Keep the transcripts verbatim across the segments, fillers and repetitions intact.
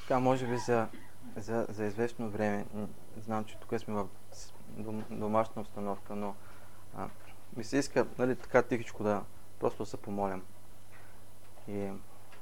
Така, може би за, за, за известно време, знам, че тук сме в дом, домашна обстановка, но а, ми се иска, нали, така тихичко да просто се помолям. И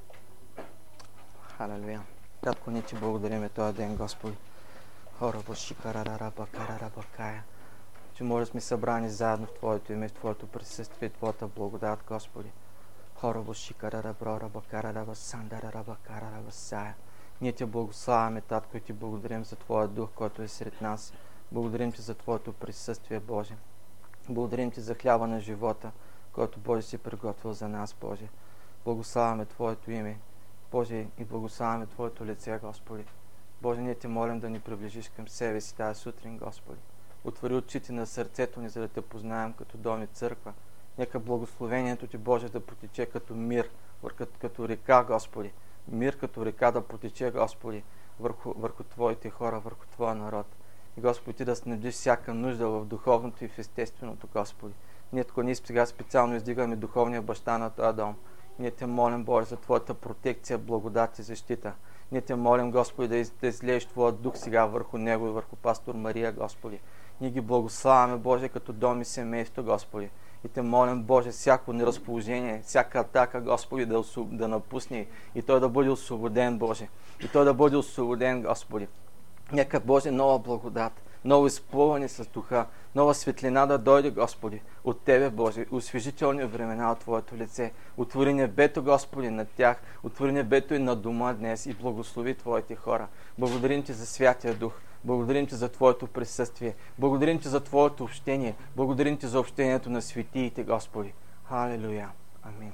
халелуя. Кратко ни ти благодариме този ден, Господи. Хора, баши, карараба, карараба, кая. Че може да сме събрани заедно в Твоето име, в Твоето присъствие и Твоята благодат, Господи. Хора, баши, карараба, раба, карараба, сандараба, карараба, сая. Ние Те благославяме, Татко, и Ти благодарим за Твоя дух, който е сред нас. Благодарим Ти за Твоето присъствие, Боже. Благодарим Ти за хляба на живота, който, Боже, си приготвил за нас, Боже. Благославяме Твоето име, Боже, и благославяме Твоето лице, Господи. Боже, ние Те молим да ни приближиш към себе си тази сутрин, Господи. Отвори очите на сърцето ни, за да Те познаем като дом и църква. Нека благословението Ти, Боже, да потече като мир, като, като река, Господи. Мир като река да потече, Господи, върху, върху Твоите хора, върху Твоя народ. И, Господи, Ти да снабдиш всяка нужда в духовното и в естественото, Господи. Ние тук ние сега специално издигаме духовния баща на този дом. Ние Те молим, Боже, за Твоята протекция, благодат и защита. Ние Те молим, Господи, да, из, да излееш Твоя дух сега върху него и върху пастор Мария, Господи. Ние ги благославяме, Боже, като дом и семейство, Господи. И Те молим, Боже, всяко неразположение, всяка атака, Господи, да, да напусне и той да бъде освободен, Боже. И той да бъде освободен, Господи. Нека, Боже, нова благодат, ново изпълване с духа, нова светлина да дойде, Господи, от Тебе, Боже, освежителни времена от Твоето лице. Отвори небето, Господи, над тях, отвори небето и на дома днес и благослови Твоите хора. Благодарим Ти за Святия Дух. Благодарим Ти за Твоето присъствие. Благодарим Ти за Твоето общение. Благодарим Ти за общението на светиите, Господи. Халелуя. Амин.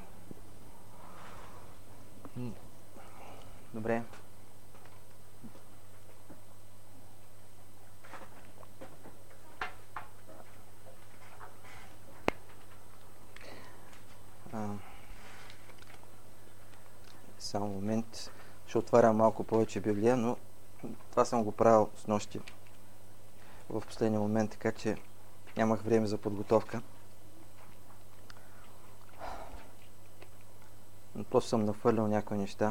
Добре. А, само момент. Ще отварям малко повече Библия, но това съм го правил с нощи в последния момент, така че нямах време за подготовка. Но просто съм нахвърлял някои неща.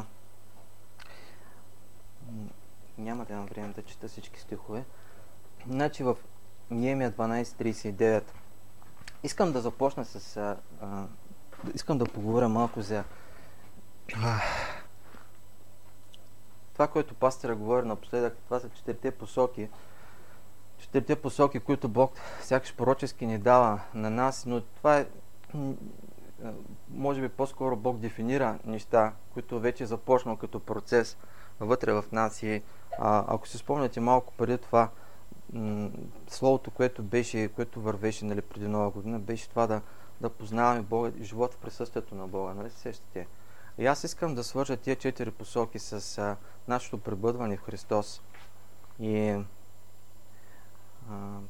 Няма да имам време да чета всички стихове. Значи в Неемия дванайсет трийсет и девет искам да започна с... А, а, искам да поговоря малко за... А, това, което пастора говори напоследък, това са четирите посоки. Четирите посоки, които Бог сякаш пророчески ни дава на нас, но това е, може би по-скоро Бог дефинира неща, които вече е започнал като процес вътре в нас. И а, ако си спомняте малко преди това, м- словото, което беше, което вървеше, нали, преди Нова година, беше това да, да познаваме Бога, живот в присъствието на Бога, нали се сещате? И аз искам да свържа тия четири посоки с а, нашето пребъдване в Христос. И а,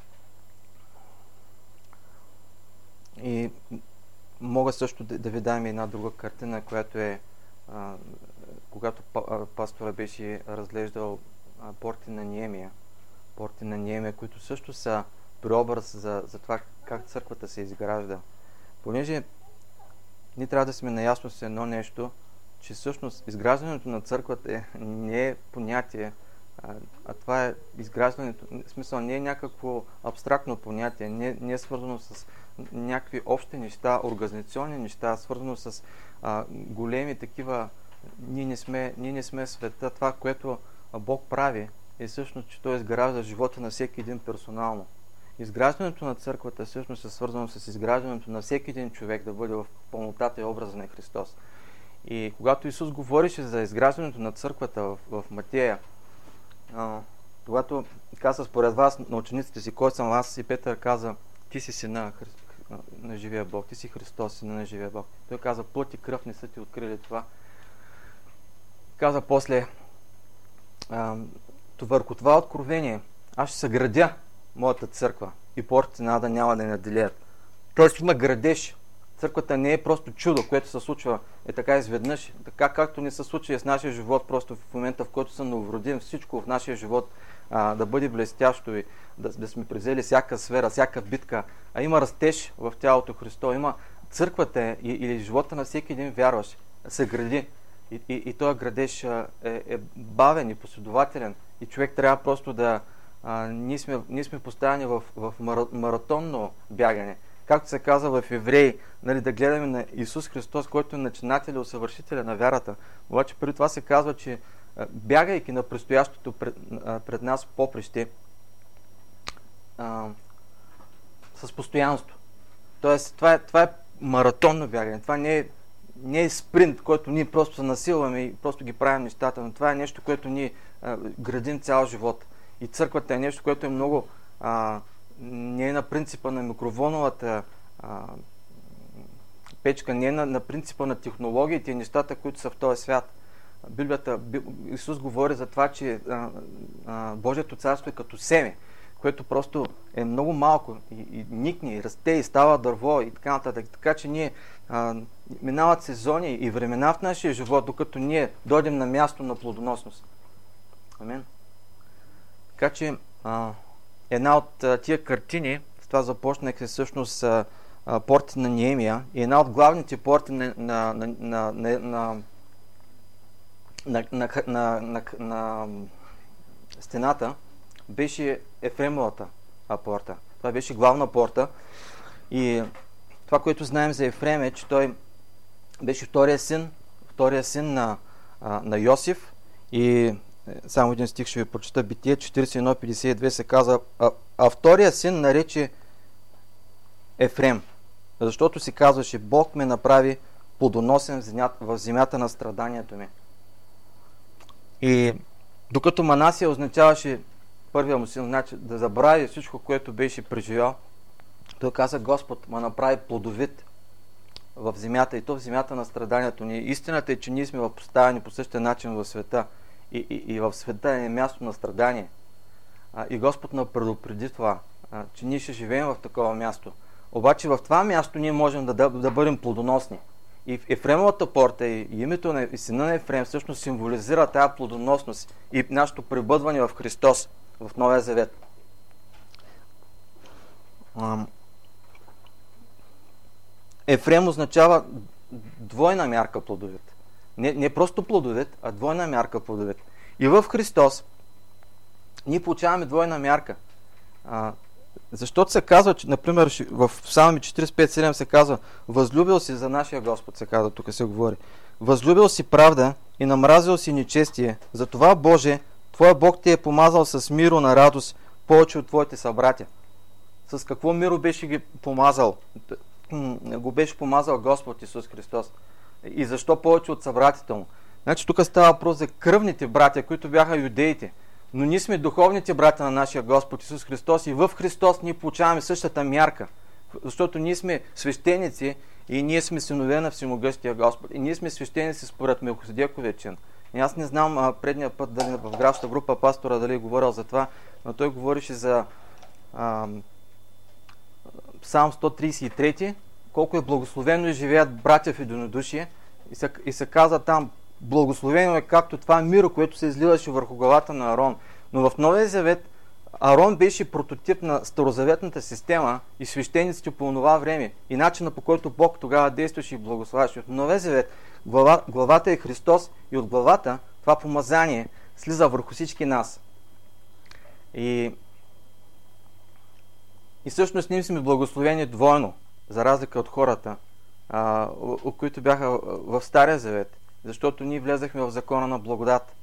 и мога също да, да ви дам една друга картина, която е а, когато па, пастора беше разглеждал а, порти на Неемия. Порти на Неемия, които също са преобраз за, за това как църквата се изгражда. Понеже ние трябва да сме наясно с едно нещо, че всъщност изграждането на църквата е, не е понятие, а, а това е изграждането, в смисъл не е някакво абстрактно понятие, не, не е свързано с някакви общи неща, организационни неща, свързано с а, големи такива, ние не, сме, ние не сме света. Това, което Бог прави, е всъщност, че Той изгражда живота на всеки един персонално. Изграждането на църквата всъщност е свързано с изграждането на всеки един човек да бъде в пълнотата и образа на Христос. И когато Исус говореше за изграждането на църквата в, в Матея, а, когато каза според вас на учениците си, кой съм аз, и Петър каза, ти си сина на живия Бог, ти си Христос, сина на живия Бог. Той каза, плът и кръв не са ти открили това. Каза после, а, върху това откровение аз ще съградя моята църква и портите на ада няма да я наделят. Тоест има градеж. Църквата не е просто чудо, което се случва е така изведнъж, така както не се случва и с нашия живот, просто в момента, в който се новородим, всичко в нашия живот а, да бъде блестящо и да, да сме презели всяка сфера, всяка битка. А има растеж в тялото Христо, има църквата и, или живота на всеки един вярващ се гради. И, и, и този градеж е, е бавен и последователен. И човек трябва просто да... А, ние, сме, ние сме поставени в, в маратонно бягане. Както се казва в Евреи, нали, да гледаме на Исус Христос, който е начинател и усъвършителя на вярата. Обаче преди това се казва, че а, бягайки на предстоящото пред, а, пред нас поприще, а, с постоянство. Тоест, това е, това е маратонно бягане. Това не е, не е спринт, който ние просто се насилваме и просто ги правим нещата, но това е нещо, което ние а, градим цял живот. И църквата е нещо, което е много... А, не е на принципа на микроволновата а, печка, не е на, на принципа на технологиите и нещата, които са в този свят. Библията, Исус говори за това, че а, а, Божието царство е като семе, което просто е много малко и, и никне, и расте, и става дърво и така нататък. Така че ние а, минават сезони и времена в нашия живот, докато ние дойдем на място на плодоносност. Амин. Така че а, една от а, тия картини, с това започнах е всъщност а, а, порти на Неемия, и една от главните порти на, на, на, на, на, на, на, на, на, на, на стената беше Ефремовата порта. Това беше главна порта. И това, което знаем за Ефрем е, че той беше втория син, втория син на, а, на Йосиф. И само един стих ще ви прочета. Битие четиридесет и едно петдесет и две се казва, а, а втория син нарече Ефрем, защото си казваше, Бог ме направи плодоносен в земята, в земята на страданието ми. И докато Манасия означаваше първия му син, значи да забрави всичко, което беше преживял, той каза, Господ ме направи плодовит в земята, и то в земята на страданието ни. Истината е, че ние сме поставени по същия начин в света. И, и, и в света е място на страдание. А, и Господ ни предупреди това, а, че ние ще живеем в такова място. Обаче в това място ние можем да, да, да бъдем плодоносни. И в Ефремовата порта и, и името на и сина на Ефрем всъщност символизира тая плодоносност и нашето пребъдване в Христос, в Новия Завет. Ефрем означава двойна мярка плодовит. Не, не просто плодовит, а двойна мярка плодовит. И в Христос ние получаваме двойна мярка. А, защото се казва, че, например, в Псалми четиридесет и пет седем се казва, възлюбил си за нашия Господ, се казва, тук се говори. Възлюбил си правда и намразил си нечестие. Затова, Боже, Твоя Бог те е помазал с миро на радост повече от Твоите събратя. С какво миро беше ги помазал? Го беше помазал Господ Исус Христос. И защо повече от събратите му? Значи тук става въпрос за кръвните братя, които бяха юдеите. Но ние сме духовните братя на нашия Господ Исус Христос и в Христос ние получаваме същата мярка. Защото ние сме свещеници и ние сме синове на всемогъщия Господ. И ние сме свещеници според Мелхиседековия чин. И аз не знам а, предния път дали в градската група пастора дали е говорил за това, но той говорише за а, Псалм сто тридесет и три, колко е благословено и живеят братя в единодушие. И се, и се казва там, благословено е както това миро, което се изливаше върху главата на Арон. Но в Новия Завет Арон беше прототип на старозаветната система и свещениците по това време. И начина, по който Бог тогава действаше и благославяше. В Новия Завет глава, главата е Христос и от главата това помазание слиза върху всички нас. И, и всъщност ние сме благословени двойно, за разлика от хората, а, които бяха в Стария Завет, защото ние влезахме в закона на благодат.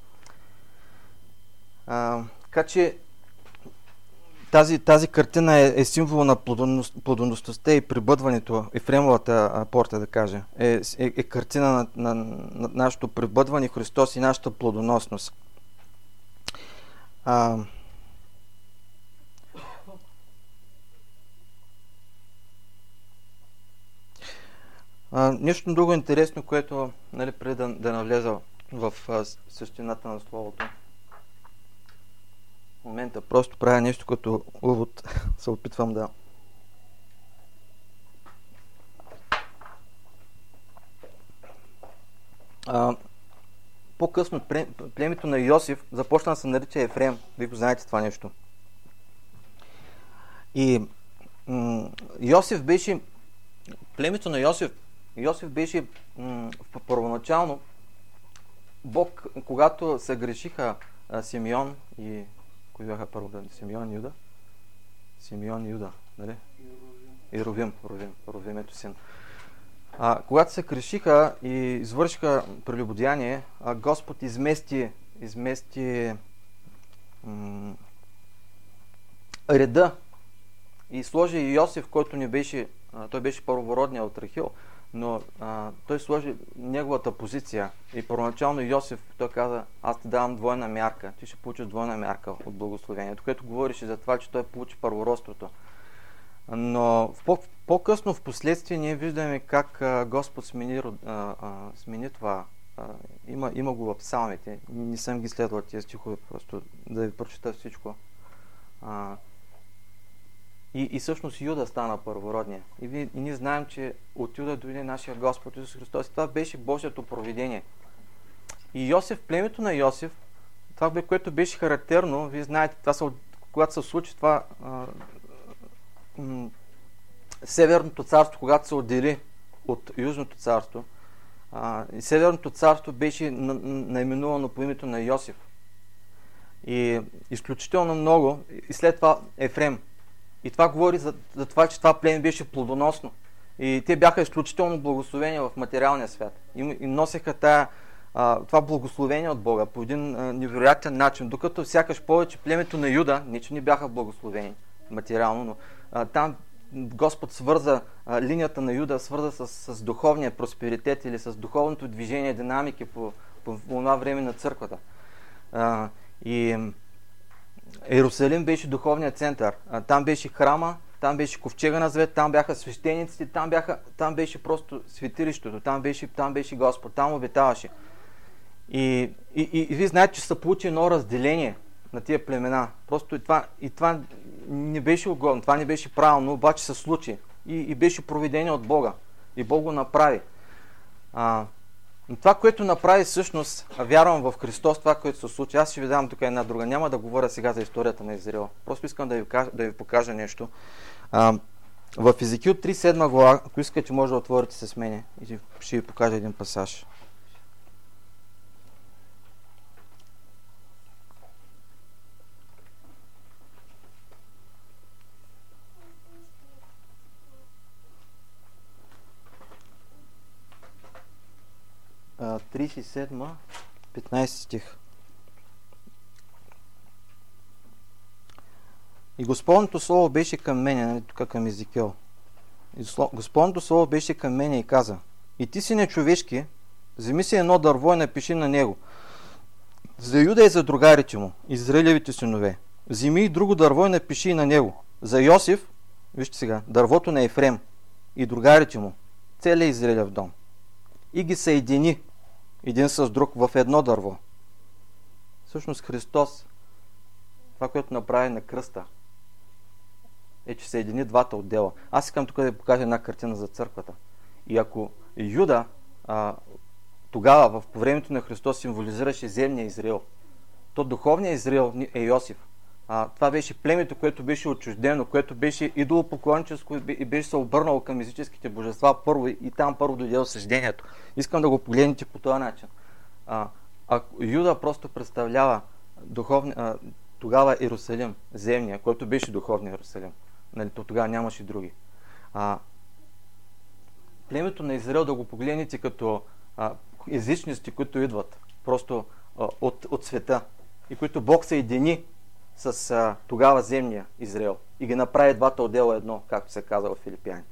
А, така че тази, тази картина е, е символ на плодоност, плодоносността и прибъдването, Ефремовата порта, да кажа, е, е, е картина на, на, на нашето прибъдване Христос и нашата плодоносност. А, А, нещо друго интересно, което, нали, преди да, да навлеза в а, същината на Словото. В момента просто правя нещо като увод. Се опитвам да... А, по-късно племето на Йосиф започна да се нарича Ефрем. Вие го знаете това нещо. И м- Йосиф беше... Племето на Йосиф Йосиф беше м- първоначално Бог, когато се грешиха а, Симеон и... Кои бяха първо? Симеон и Юда? Симеон и Юда, нали? И Ровим. Ровим. Ровим ето син. А, когато се грешиха и извършиха прелюбодеяние, а Господ измести, измести м- реда и сложи Йосиф, който не беше, а, той беше първородният от Рахил, но а, той сложи неговата позиция и първоначално Йосиф, той каза, аз ти давам двойна мярка, ти ще получиш двойна мярка от благословението, което говореше за това, че той получи първородството. Но в по- по-късно в последствие ние виждаме как а, Господ смени, а, а, смени това. А, има, има го в псалмите, не съм ги следвал тези стихове, просто да ви прочита всичко. А, И, и всъщност Юда стана първородния. И, ви, и ние знаем, че от Юда дойде нашия Господ Исус Христос. Това беше Божието провидение. И Йосиф, племето на Йосиф, това, което беше характерно, вие знаете, това са, когато се случи това а, м- Северното царство, когато се отдели от Южното царство, а, и Северното царство беше на, наименувано по името на Йосиф. И изключително много, и след това Ефрем. И това говори за, за това, че това племе беше плодоносно. И те бяха изключително благословени в материалния свят. И, и носеха тая, а, това благословение от Бога по един а, невероятен начин. Докато сякаш повече племето на Юда, не че не бяха благословени материално, но а, там Господ свърза, а, линията на Юда свърза с, с духовния просперитет или с духовното движение, динамики по, по, по това време на църквата. А, и Иерусалим беше духовният център. Там беше храма, там беше ковчега на завет, там бяха свещениците, там, бяха, там беше просто светилището, там беше, там беше Господ, там обитаваше. И, и, и, и вие знаете, че се получи едно разделение на тия племена. Просто и това, и това не беше угодно, това не беше правилно, обаче се случи. И, и беше провидение от Бога. И Бог го направи. А, Но това, което направи всъщност, вярвам в Христос, това, което се случи, аз ще ви дам тук една друга. Няма да говоря сега за историята на Израил. Просто искам да ви, кажа, да ви покажа нещо. А, в Езекил три седма глава, ако искате, може да отворите с мене и ще ви покажа един пасаж. тридесет и седма, петнайсети стих. И Господното слово беше към мене, нали, тук към Езекил. И Господното слово беше към мене и каза: и ти си нечовешки, вземи си едно дърво и напиши на него: за Юда и за другарите му, Израилевите синове. Вземи и друго дърво и напиши и на него: за Йосиф, вижте сега, дървото на Ефрем и другарите му, целият Израилев дом. И ги съедини един с друг в едно дърво. Всъщност Христос, това, което направи на кръста, е, че съедини двата отдела. Аз искам тук да ви покажа една картина за църквата. И ако Юда а, тогава, в, по времето на Христос, символизираше земния Израил, то духовният Израил е Йосиф. А, това беше племето, което беше отчуждено, което беше идолопоклонническо и беше се обърнало към езическите божества първо, и там първо дойде осъждението. Искам да го погледнете по този начин. А, а Юда просто представлява духовни, а, тогава Иерусалим, земния, който беше духовния Иерусалим. Нали, то тогава нямаше други. А, племето на Израил да го погледнете като а, езичници, които идват просто а, от, от света и които Бог съедини с а, тогава земния Израил и ги направи двата отдела едно, както се казва в Филипяни.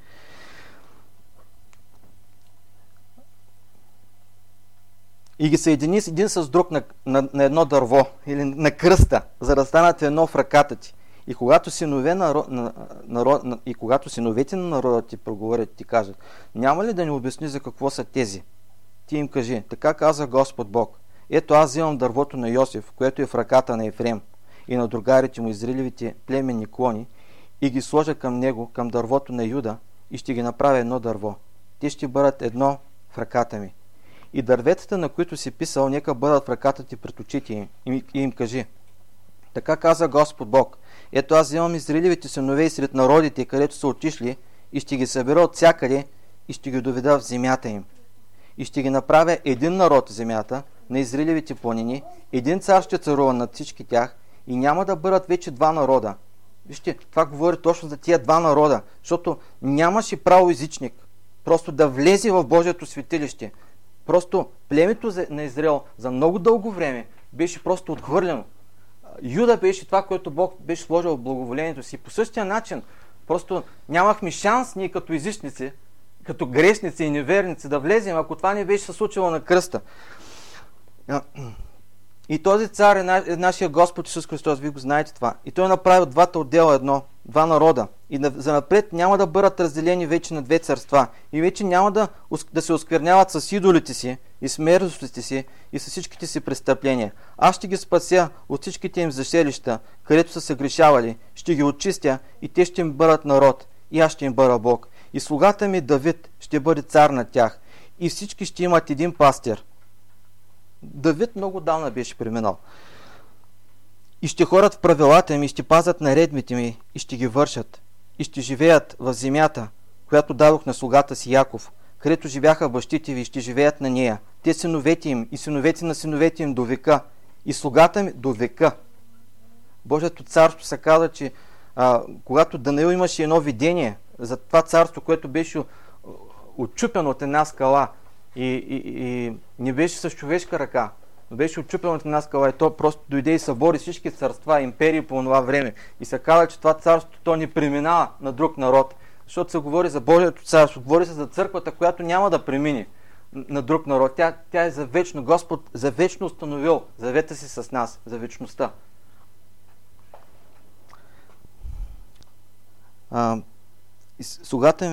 И ги съедини един с друг на, на, на едно дърво или на кръста, за да станат едно в ръката ти. И когато, синове на, на, на, на, и когато синовете на народа ти проговорят, ти кажат: няма ли да ни обясни за какво са тези? Ти им кажи: така каза Господ Бог: ето аз взимам дървото на Йосиф, което е в ръката на Ефрем, и на другарите му, Израилевите племенни клони, и ги сложа към него, към дървото на Юда, и ще ги направя едно дърво. Те ще бъдат едно в ръката ми. И дърветата, на които си писал, нека бъдат в ръката ти пред очите им. И им кажи: така каза Господ Бог: ето аз взимам Израилевите синове и сред народите, където са отишли, и ще ги събера от всякъде и ще ги доведа в земята им. И ще ги направя един народ в земята, на Израилевите планини, един цар ще царува над всички тях и няма да бъдат вече два народа. Вижте, това говори точно за тия два народа, защото нямаше право езичник просто да влезе в Божието светилище. Просто племето на Израел за много дълго време беше просто отхвърлено. Юда беше това, което Бог беше сложил в благоволението си. По същия начин, просто нямахме шанс ние като езичници, като грешници и неверници да влезем, ако това не беше се случило на кръста. И този цар е, на, е нашия Господ Исус Христос, вие го знаете това. И той направи от двата отдела едно, два народа. И занапред няма да бъдат разделени вече на две царства. И вече няма да, да се оскверняват с идолите си и с мерзостите си и с всичките си престъпления. Аз ще ги спася от всичките им заселища, където са се грешавали. Ще ги очистя и те ще им бъдат народ. И аз ще им бъда Бог. И слугата ми Давид ще бъде цар над тях. И всички ще имат един пастир. Давид много давна беше преминал. И ще ходят в правилата ми, и ще пазят наредбите ми, и ще ги вършат. И ще живеят в земята, която дадох на слугата си Яков, където живяха бащите ви, и ще живеят на нея. Те синовете им и синовете на синовете им до века. И слугата ми до века. Божието царство се казва, че а, когато Данаил имаше едно видение за това царство, което беше отчупено от една скала, И, и, и не беше с човешка ръка, но беше отчупено от една скала и то просто дойде и събори всички царства, империи по това време. И се казва, че това царство то не преминава на друг народ, защото се говори за Божието царство, говори се за църквата, която няма да премине на друг народ. Тя, тя е за вечно. Господ за вечно установил завета си с нас, за вечността. А, и слугата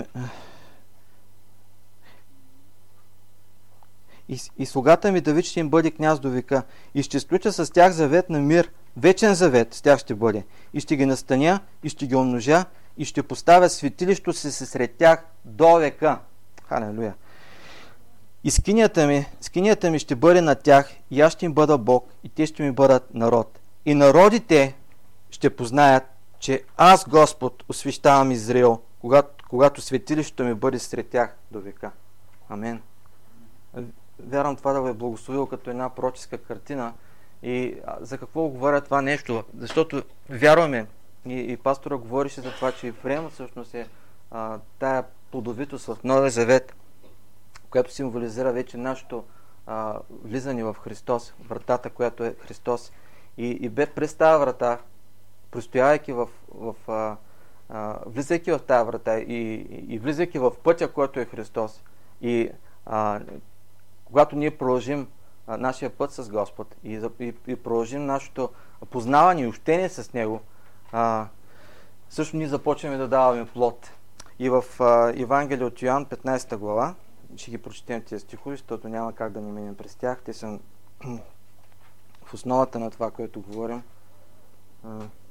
И, и слугата ми Давид ще им бъде княз до века. И ще сключа с тях завет на мир. Вечен завет с тях ще бъде. И ще ги настаня, и ще ги умножа, и ще поставя светилището си сред тях до века. Халелуя. И скинията ми, скинията ми ще бъде над тях, и аз ще им бъда Бог, и те ще ми бъдат народ. И народите ще познаят, че аз, Господ, освещавам Израил, когато, когато светилището ми бъде сред тях до века. Амен. Вярвам това да го е благословил като една пророческа картина. И за какво говоря това нещо? Защото вярваме, и, и пастора говорише за това, че Ефрем всъщност е а, тая плодовитост в Новия Завет, която символизира вече нашето а, влизане в Христос, вратата, която е Христос. И, и бе през тази врата, простоявайки в, в а, а, влизайки в тази врата и, и, и влизайки в пътя, който е Христос, и а, когато ние продължим а, нашия път с Господ и, и, и продължим нашето познаване и общение с Него, а, също ние започваме да даваме плод. И в а, Евангелие от Йоан, петнайсета глава, ще ги прочетем тези стихове, защото няма как да не минем през тях. Те са в основата на това, което говорим. А,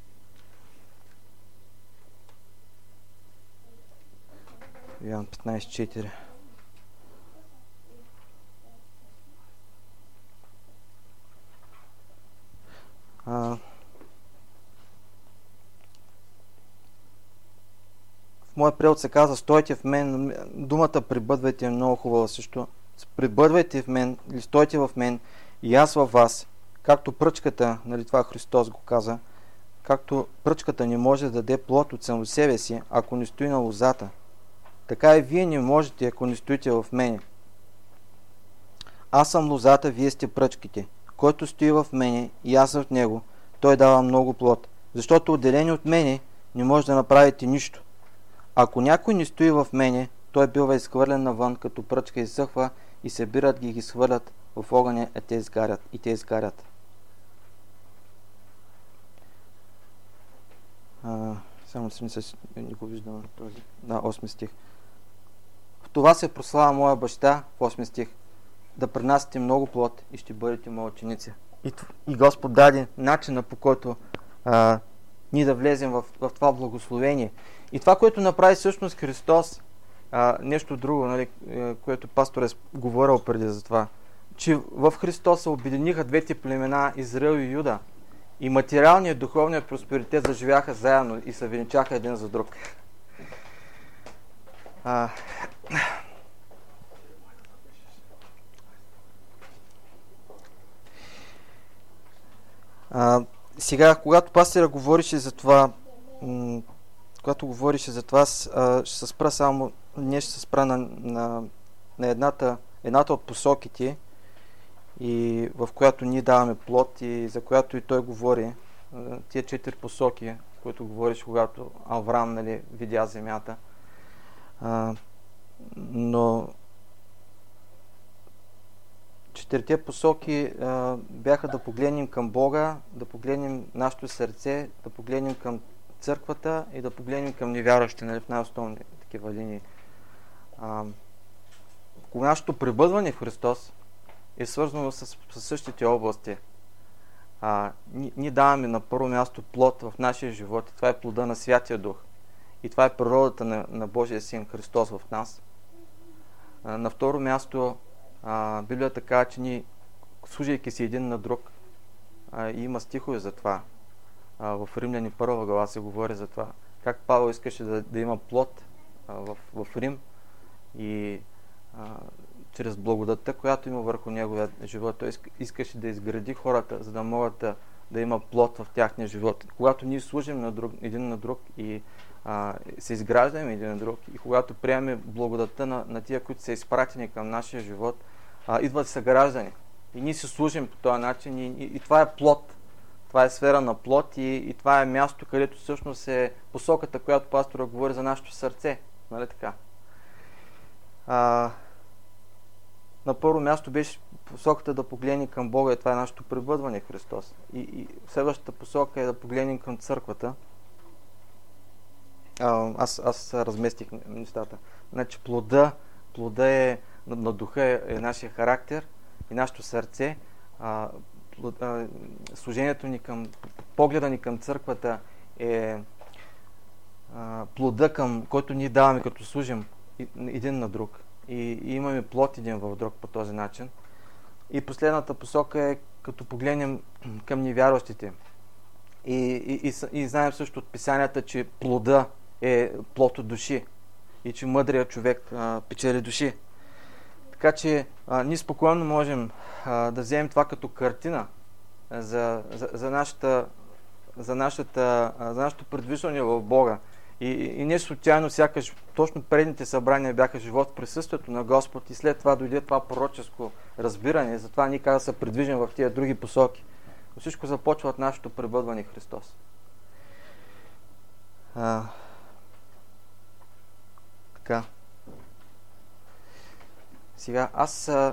Йоан петнайсет четири. Uh, в моя превод се казва стойте в мен. Думата прибъдвайте е много хубава също. Прибъдвайте в мен или стойте в мен и аз във вас. Както пръчката, нали това Христос го каза, както пръчката не може да даде плод от само себе си, ако не стои на лозата, така и вие не можете, ако не стоите в мене. Аз съм лозата, вие сте пръчките. Който стои в мене и аз в него, той дава много плод, защото отделени от мене не може да направите нищо. Ако някой не стои в мене, той бива изхвърлен навън, като пръчка изсъхва и събират ги и ги свърлят в огъня, а те изгарят, и те изгарят. А, само си мисля, не го виждам този. Да, осми стих. В това се прослава моя баща, в осми стих, да принасяте много плод и ще бъдете мои ученици. И, и Господ даде начина, по който а, ние да влезем в, в това благословение. И това, което направи всъщност Христос, а, нещо друго, нали, което пастор е говорил преди за това, че в Христос се обединиха двете племена Израил и Юда. И материалният и духовният просперитет заживяха заедно и се венчаха един за друг. А, А, сега, когато пастира говорише за това, м- когато говорише за това, аз, а, ще се спра само, ние ще се спра на, на, на едната, едната от посоките, и в която ние даваме плод и за която и той говори, тия четири посоки, които говориш, когато Авраам, нали, видя земята. А, но четирите посоки а, бяха да погледнем към Бога, да погледнем нашето сърце, да погледнем към църквата и да погледнем към невярващите, нали, в най-основни такива линии. А, кога нашето пребъдване в Христос е свързано с, с същите области. А, ние, ние даваме на първо място плод в нашия живот. Това е плода на Святия Дух. И това е природата на, на Божия Син Христос в нас. А, на второ място, а, Библията казва, че ние, служайки си един на друг, а, и има стихове за това. А, в Римляни първа глава се говори за това. Как Павел искаше да, да има плод а, в, в Рим и а, чрез благодатта, която има върху неговия живот. Той искаше да изгради хората, за да могат да, да има плод в тяхния живот. Когато ние служим на друг, един на друг и а, се изграждаме един на друг, и когато приемем благодатта на, на тия, които са изпратени към нашия живот, а, идват съграждани. И ние се служим по този начин и, и, и това е плод. Това е сфера на плод и, и това е място, където всъщност е посоката, която пастора говори за нашето сърце. Нали така? А, на първо място беше посоката да погледнем към Бога и това е нашето пребъдване в Христос. И, и следващата посока е да погледнем към църквата. А, аз, аз разместих нещата. Значи плода, плода е, на, на духа е, е нашия характер и нашето сърце. А, плод, а, служението ни към, погледа ни към църквата е а, плода, към който ние даваме като служим един на друг. И, и имаме плод един в друг по този начин. И последната посока е като погледнем към невярващите. И, и, и, и знаем също от писанията, че плода е плод от души. И че мъдрият човек а, печели души. Така че а, ние спокойно можем а, да вземем това като картина за, за, за, нашата, за, нашата, а, за нашето предвиждане в Бога. И, и не случайно сякаш точно предните събрания бяха живот в присъствието на Господ и след това дойде това пророческо разбиране. Затова ние как да се придвижим в тия други посоки. Но всичко започва от нашето пребъдване в Христос. А, така. Сега аз а,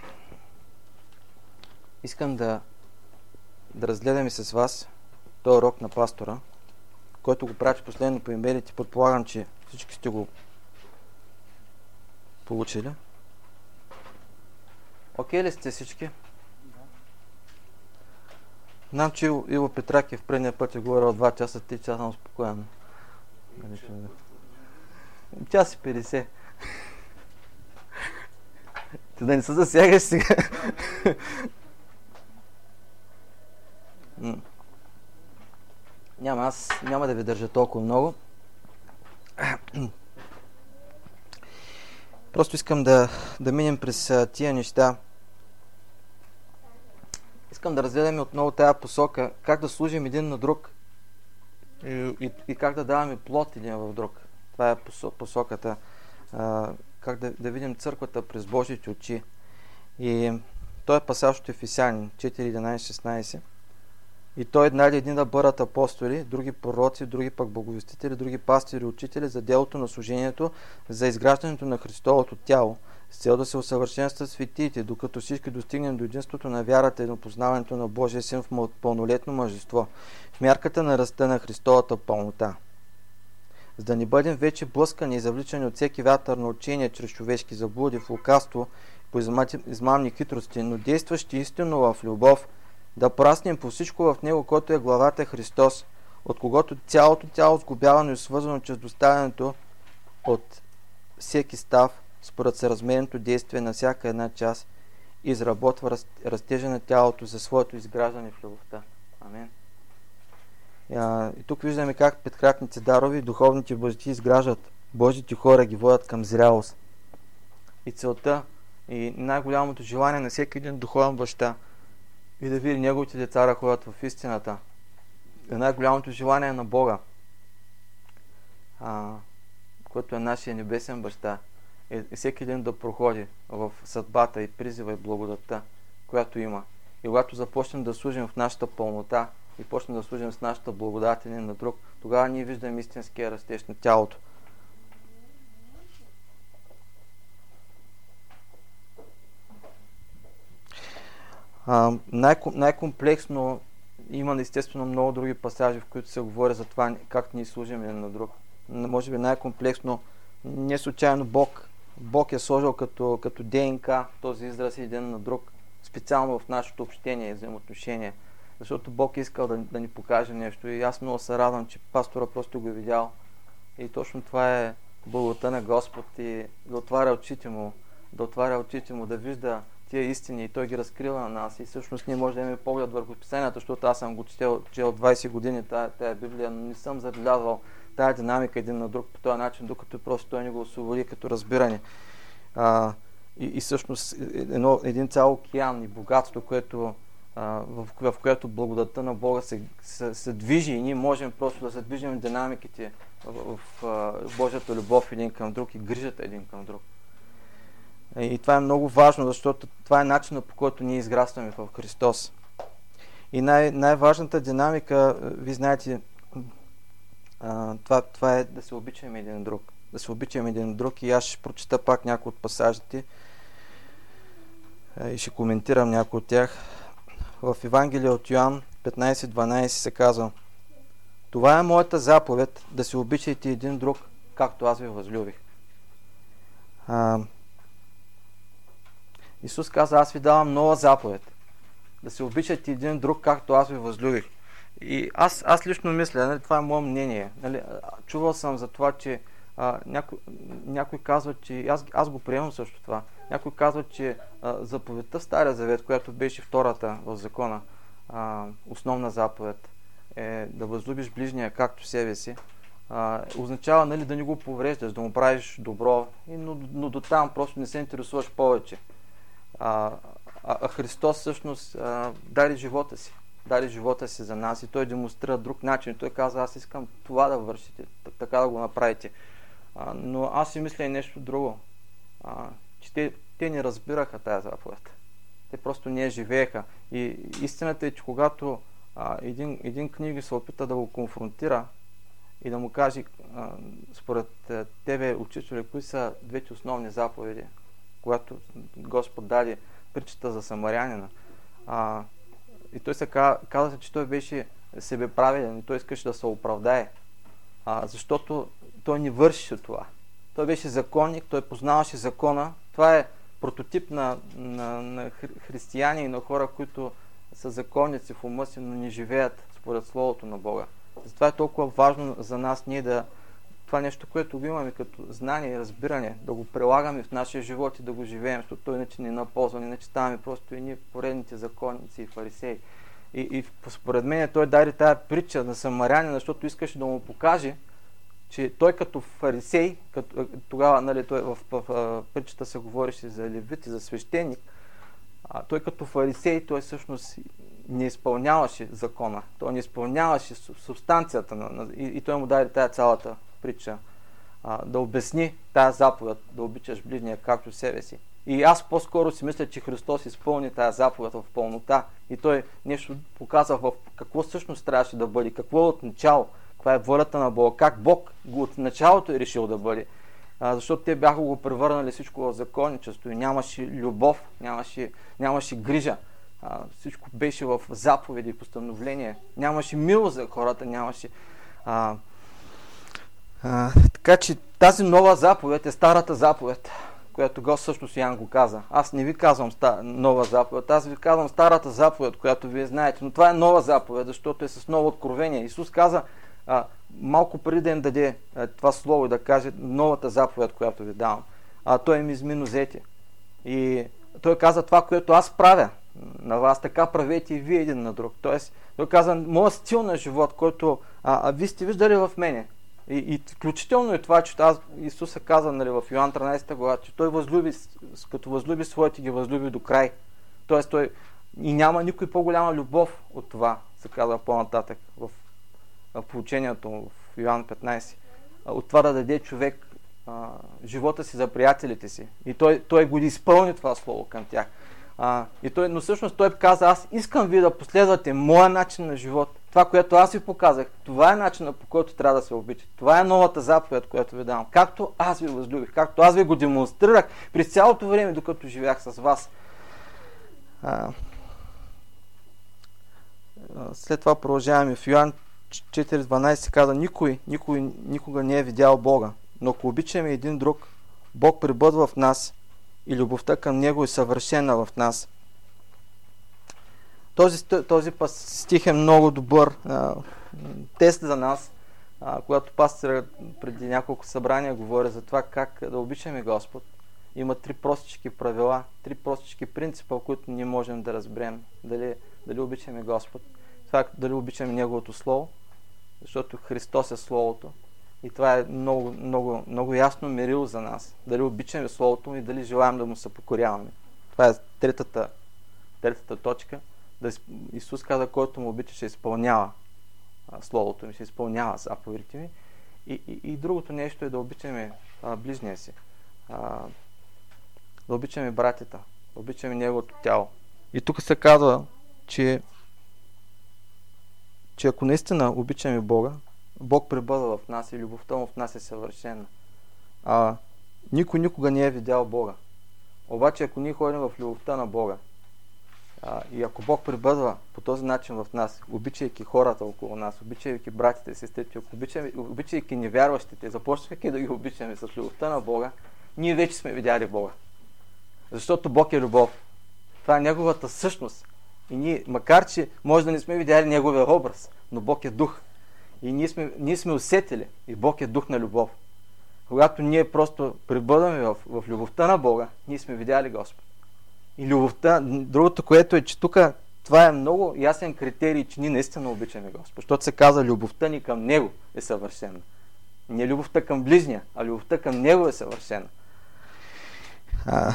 искам да, да разгледаме с вас този урок на пастора, който го прати последно по имейлите. Предполагам, че всички сте го получили. Окей ли сте всички? Да. Знам, че Иво, Иво Петрак е в предния път е говорил два часа, три часа съм спокоен. Час и петдесет. Ти да не се засягаш сега. Няма, аз няма да ви държа толкова много. Просто искам да, да минем през а, тия неща. Искам да разгледаме отново тая посока, как да служим един на друг и, и, и как да даваме плод един в друг. Това е посоката. А, как да, да видим църквата през Божиите очи. И той е пасаж от Ефесяни четири единайсет шестнайсет. И той даде едни да бъдат апостоли, други пророци, други пък боговестители, други пастири, учители за делото на служението, за изграждането на Христовото тяло, с цел да се усъвършенстват светиите, докато всички достигнем до единството на вярата и на познаването на Божия Син в пълнолетно мъжество, в мярката на ръста на Христовата пълнота. За да не бъдем вече блъскани и завличани от всеки вятър на учение чрез човешки заблуди, в лукавство, по измамни хитрости, но действащи истинно в любов, да пораснем по всичко в Него, който е главата Христос, от когото цялото тяло сглобявано и свързано чрез доставянето от всеки став, според съразмерното действие на всяка една част, изработва раз, растежа на тялото за своето изграждане в любовта. Амин. И тук виждаме как петкракните дарови, духовните божити изграждат Божите хора, ги водят към зрялост. И целта и най-голямото желание на всеки един духовен баща и да види неговите деца да ходят в истината. И най-голямото желание на Бога, а, който е нашия небесен баща, е, е всеки един да проходи в съдбата и призива и благодатта, която има. И когато започнем да служим в нашата пълнота и почнем да служим с нашата благодат един на друг, тогава ние виждаме истинския растеж на тялото. А, най- най-комплексно има естествено много други пасажи, в които се говори за това как ние служим един на друг. Може би най-комплексно, не случайно Бог, Бог е сложил като, като ДНК този израз един на друг, специално в нашето общение и взаимоотношение. Защото Бог искал да, да ни покаже нещо и аз много се радвам, че пастора просто го е видял. И точно това е благодата на Господ и да отваря очите му, да отваря очите му, да вижда тия истини и той ги разкрива на нас. И всъщност ние може да имаме поглед върху писанията, защото аз съм го чел, чел двайсет години тая, тая Библия, но не съм забелязвал тая динамика един на друг по този начин, докато просто той ни го освободи като разбиране. А, и, и всъщност едно, един цял океан и богатство, което, а, в, в което благодатта на Бога се, се, се движи и ние можем просто да се движим в динамиките в, в, в Божията любов един към друг и грижата един към друг. И това е много важно, защото това е начинът, по който ние израстваме в Христос. И най- най-важната динамика, ви знаете, а, това, това е да се обичаме един друг. Да се обичаме един друг и аз ще прочета пак някои от пасажите и ще коментирам някои от тях. В Евангелие от Йоан петнайсет дванайсет се казва: това е моята заповед, да се обичайте един друг, както аз ви възлюбих. А, Исус каза: аз ви давам нова заповед, да се обичате един друг, както аз ви възлюбих. И аз, аз лично мисля, нали, това е мое мнение. Нали, чувал съм за това, че а, някой, някой казва, че аз, аз го приемам също това. Някой казва, че а, заповедта в Стария Завет, която беше втората в закона, а, основна заповед, е да възлюбиш ближния както себе си. А, означава, нали, да не го повреждаш, да му правиш добро, и, но, но до там просто не се интересуваш повече. А, а, а Христос всъщност а, даде живота си. Даде живота си за нас и той демонстрира друг начин. Той каза: аз искам това да вършите, така да го направите. А, но аз си мисля и нещо друго. А, че те, те не разбираха тая заповед. Те просто не я живееха. И истината е, че когато а, един, един книги се опита да го конфронтира и да му каже: а, според тебе, учителя, кои са двете основни заповеди, когато Господ даде притчата за самарянина, а, и той се каза, каза, че той беше себеправеден и той искаше да се оправдае, а, защото той не вършеше това. Той беше законник, той познаваше закона. Това е прототип на, на, на християни и на хора, които са законници в ума си, но не живеят според Словото на Бога. Затова е толкова важно за нас ние да това нещо, което го имаме като знание и разбиране, да го прилагаме в нашия живот и да го живеем, защото той иначе не е напълзван, иначе ставаме просто едни поредните законници и фарисеи. И, и според мен той даде тая притча на самарянина, защото искаше да му покаже, че той като фарисей, като, тогава, нали, той, в, в, в притчата се говореше за левит и за свещеник, а той като фарисей, той всъщност не изпълняваше закона, той не изпълняваше субстанцията на, на, и, и той му даде тая цялата притча, а, да обясни тая заповед, да обичаш ближния както себе си. И аз по-скоро си мисля, че Христос изпълни тая заповед в пълнота и той нещо показва в какво всъщност трябваше да бъде, какво е от начало, каква е волята на Бога, как Бог го от началото е решил да бъде. А, защото те бяха го превърнали всичко в законничество и нямаше любов, нямаше, нямаше грижа. А, всичко беше в заповеди и постановления. Нямаше милост за хората, нямаше... А, а, така че тази нова заповед е старата заповед, която Господ всъщност Ян го каза. Аз не ви казвам ста, нова заповед, аз ви казвам старата заповед, която вие знаете. Но това е нова заповед, защото е с ново откровение. Исус каза, а, малко преди да им даде а, това слово и да каже новата заповед, която ви давам, а той им изми нозете. И той каза: това, което аз правя на вас, така правете и вие един на друг. Тоест, той каза: моят стил на живот, който а, а вие сте виждали в мене. И, и включително е това, че аз, Исус е каза, нали, в Йоан тринайсета глава, че той възлюби, като възлюби своите, ги възлюби до край. Тоест той и няма никой по-голяма любов от това, се казва по-нататък в, в поучението в Йоан петнайсет. От това да даде човек а, живота си за приятелите си. И той, той го изпълни това слово към тях. А, и той, но всъщност той каза, аз искам ви да последвате моя начин на живот. Това, което аз ви показах, това е начинът, по който трябва да се обичате. Това е новата заповед, която ви давам. Както аз ви възлюбих, както аз ви го демонстрирах през цялото време, докато живях с вас. А, след това продължаваме. В Йоан четири дванайсет се казва, никой, никой никога не е видял Бога. Но ако обичаме един друг, Бог пребъдва в нас и любовта към Него е съвършена в нас. Този, този стих е много добър а, тест за нас, а, когато пастора преди няколко събрания говори за това как да обичаме Господ. Има три простички правила, три простички принципа, които ние можем да разберем дали, дали обичаме Господ. Това е дали обичаме Неговото Слово, защото Христос е Словото. И това е много, много, много ясно мерило за нас. Дали обичаме Словото и дали желаем да му се покоряваме. Това е третата, третата точка. Да Исус каза, който му обича, ще изпълнява а, Словото ми, ще изпълнява заповедите ми. И, и, и другото нещо е да обичаме а, ближния си. А, да обичаме братята, да обичаме Неговото тяло. И тук се казва, че, че ако наистина обичаме Бога, Бог пребъдва в нас и любовта му в нас е съвършена. А, никой никога не е видял Бога. Обаче, ако ние ходим в любовта на Бога, а, и ако Бог пребъдва по този начин в нас, обичайки хората около нас, обичайки братите, сестрите, обичайки невярващите, започвайки да ги обичаме с любовта на Бога, ние вече сме видяли Бога. Защото Бог е любов. Това е Неговата същност. И ние, макар че може да не сме видяли Неговия образ, но Бог е дух. И ние сме, ние сме усетили. И Бог е дух на любов. Когато ние просто пребъдваме в, в любовта на Бога, ние сме видяли Господ. И любовта, другото, което е, че тук това е много ясен критерий, че ние наистина обичаме Господ. Защото се казва, любовта ни към Него е съвършена. Не любовта към ближния, а любовта към Него е съвършена. А...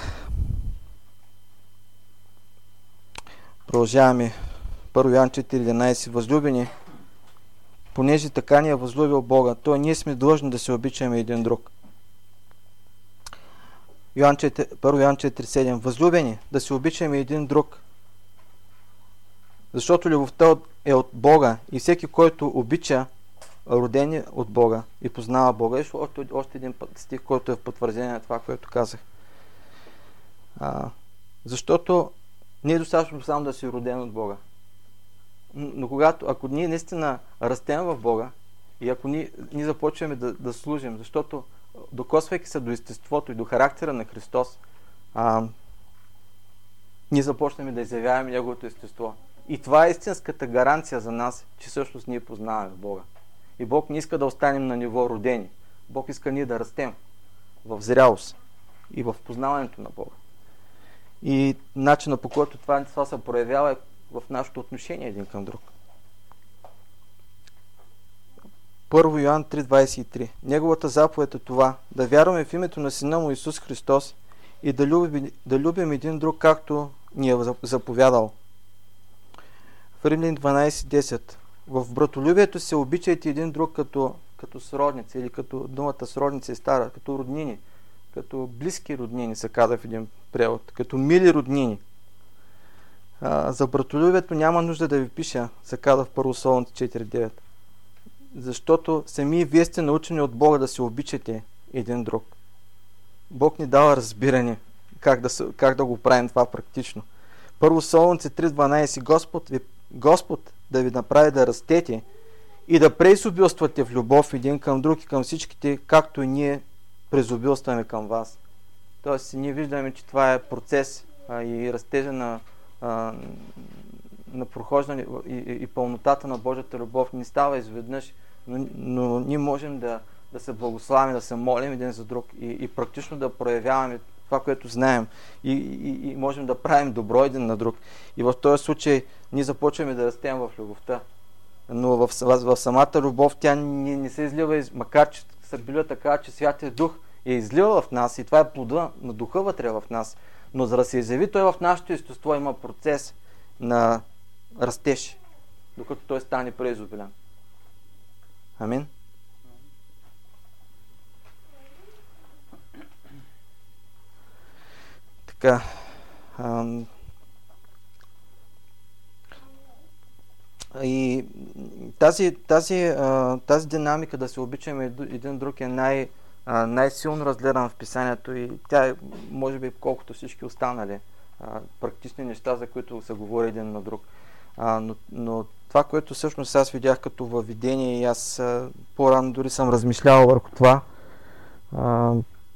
Продължаваме. първи Йоан четири единайсет. Възлюбени, понеже така ни е възлюбил Бога, то ние сме длъжни да се обичаме един друг. първи Йоан четири седем. Възлюбени, да се обичаме един друг, защото любовта е от Бога и всеки, който обича, родени от Бога и познава Бога. И още, още един стих, който е в потвърждение на това, което казах. А, защото не е достатъчно само да си роден от Бога. Но когато, ако ние наистина растем в Бога и ако ние, ние започваме да, да служим, защото докосвайки се до естеството и до характера на Христос, а, ние започнем да изявяваме Неговото естество. И това е истинската гаранция за нас, че всъщност ние познаваме Бога. И Бог не иска да останем на ниво родени. Бог иска ние да растем в зрялост и в познаването на Бога. И начинът, по който това, това се проявява, е в нашето отношение един към друг. първи Йоан три двайсет и три. Неговата заповед е това, да вярваме в името на Сина му Исус Христос и да любим, да любим един друг, както ни е заповядал. В Римляни дванайсет десет. В братолюбието се обичайте един друг като, като сродници, или като думата сродници е стара, като роднини, като близки роднини, се казва в един превод, като мили роднини. А, за братолюбието няма нужда да ви пиша, се казва в първо Солуняни четири девет. Защото сами вие сте научени от Бога да се обичате един друг. Бог ни дава разбиране как да, как да го правим това практично. първо Солуняни три дванайсет. Господ, ви, Господ да ви направи да растете и да преизобилствате в любов един към друг и към всичките, както и ние преизобилстваме към вас. Тоест, ние виждаме, че това е процес а, и растежа на, а, на прохождане и, и, и пълнотата на Божията любов не става изведнъж, но, но ние можем да, да се благославяме, да се молим един за друг и, и практично да проявяваме това, което знаем и, и, и можем да правим добро един на друг. И в този случай ние започваме да растем в любовта. Но в, в, в самата любов тя не, не се излива, из, макар че се била така, че Святия Дух е излил в нас и това е плода на Духа вътре в нас. Но за да се изяви той в нашето естество има процес на растеж, докато той стане преизобилен. Амин. Така. Ам, и тази, тази, а, тази динамика да се обичаме един друг е най, а, най-силно разгледана в писанието и тя е, може би, колкото всички останали а, практични неща, за които се говори един на друг. А, но, но това, което всъщност аз видях като във видение и аз а, по-рано дори съм размишлявал върху това, а,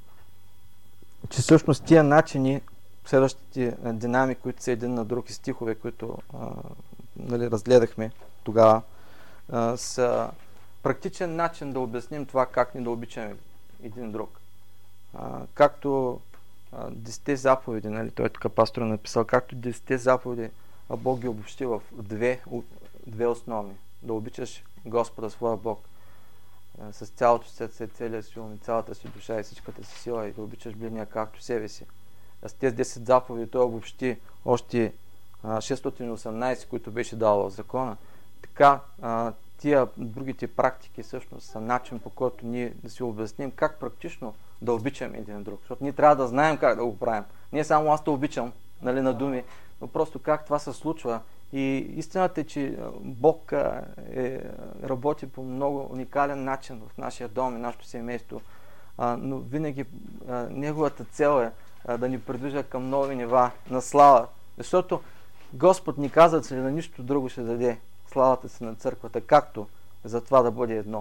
че всъщност тия начини, следващите динамики, които са един на друг и стихове, които а, нали, разгледахме тогава, а, са практичен начин да обясним това как ни да обичаме един друг. А, както а, десетте заповеди, нали, той така пастор е написал, както десетте заповеди, а Бог ги обобщи в две, две основни. Да обичаш Господа своя Бог а, с цялото сърце, целия си ум, цялата си душа и всичката си сила и да обичаш ближния както себе си. С тези десет заповеди той обобщи още а, шестстотин и осемнадесет, които беше дал в закона. Така а, тия другите практики всъщност са начин, по който ние да си обясним как практично да обичаме един друг. Защото ние трябва да знаем как да го правим. Не само аз те обичам, нали, на думи, но просто как това се случва. И истината е, че Бог е, работи по много уникален начин в нашия дом и нашето семейство, а, но винаги а, неговата цел е а, да ни придвижа към нови нива на слава. Защото Господ ни каза, че на нищо друго ще даде славата си на църквата, както за това да бъде едно.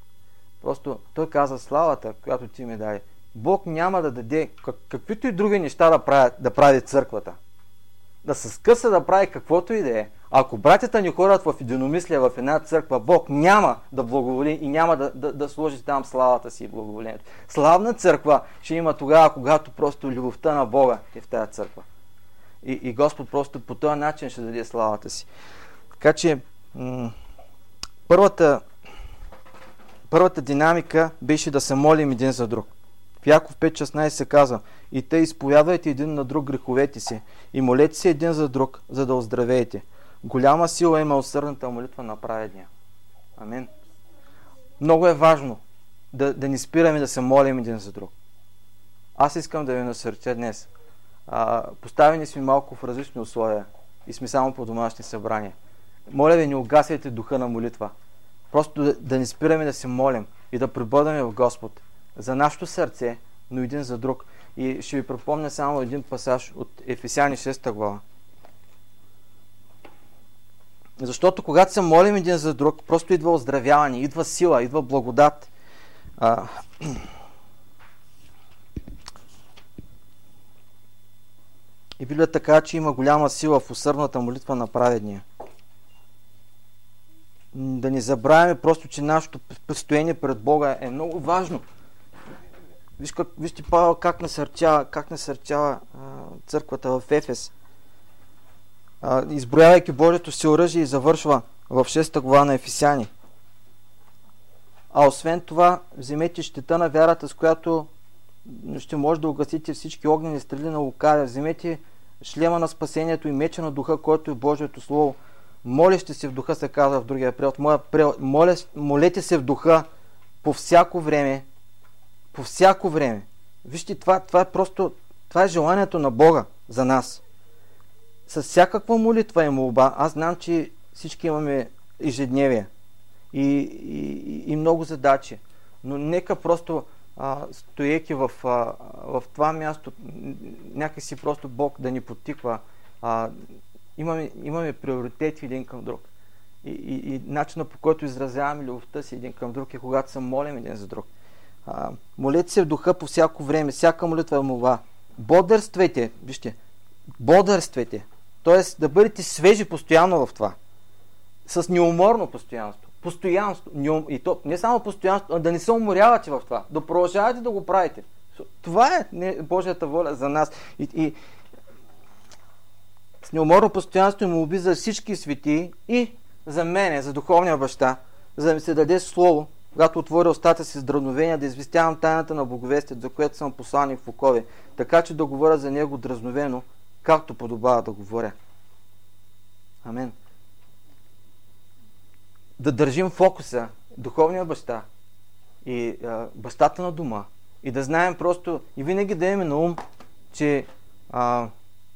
Просто той каза славата, която ти ми даде. Бог няма да даде как, каквито и други неща да прави, да прави църквата. Да се скъса да прави каквото и да е. Ако братята ни ходят в единомислие в една църква, Бог няма да благоволи и няма да, да, да сложи там славата си и благоволението. Славна църква ще има тогава, когато просто любовта на Бога е в тази църква. И, и Господ просто по този начин ще даде славата си. Така че м- първата, първата динамика беше да се молим един за друг. В Яков пет шестнадесет се казва: и те изповядвайте един на друг греховете си и молете се един за друг, за да оздравеете. Голяма сила има усърдната молитва на праведния. Амин. Много е важно да, да ни спираме да се молим един за друг. Аз искам да ви насърча днес. А, поставени сме малко в различни условия и сме само по домашни събрания. Моля ви, не угасяйте духа на молитва. Просто да, да не спираме да се молим и да прибъдаме в Господ за нашето сърце, но един за друг. И ще ви припомня само един пасаж от Ефесяни шеста глава. Защото когато се молим един за друг, просто идва оздравяване, идва сила, идва благодат. А... И Библията така, че има голяма сила в усърдната молитва на праведния. Да не забравяме просто, че нашето престояние пред Бога е много важно. Виж как, вижте Павел как насърчава, как насърчава а, църквата в Ефес. А, изброявайки Божието си оръжие и завършва в шеста глава на Ефесяни. А освен това, вземете щита на вярата, с която ще може да угасите всички огнени стрели на лукавия. Вземете шлема на спасението и меча на духа, който е Божието слово. Молещи се в духа, се казва в другия превод. Моя превод. Моля, молете се в духа по всяко време. По всяко време. Вижте, това, това е просто, това е желанието на Бога за нас. С всякаква молитва и молба, аз знам, че всички имаме ежедневие и, и, и много задачи, но нека просто а, стоейки в, а, в това място, някакси просто Бог да ни потиква. А, имаме, имаме приоритети един към друг. И, и, и начинът, по който изразяваме любовта си един към друг, е когато се молим един за друг. А, молете се в духа по всяко време, всяка молитва е молба. Бодрствайте, вижте, бодрствайте. Тоест да бъдете свежи постоянно в това. С неуморно постоянство. Постоянство. И то не само постоянство, а да не се уморявате в това. Да продължавате да го правите. Това е Божията воля за нас. И, и с неуморно постоянство и молби за всички светии и за мене, за духовния баща, за да ми се даде слово, когато отворя устата си с дразновение, да известявам тайната на благовестието, за което съм посланик в окове, така че да говоря за него дразновено, както подобава да говоря. Амен. Да държим фокуса, духовния баща и а, бащата на дома. И да знаем просто, и винаги да имаме на ум, че, а,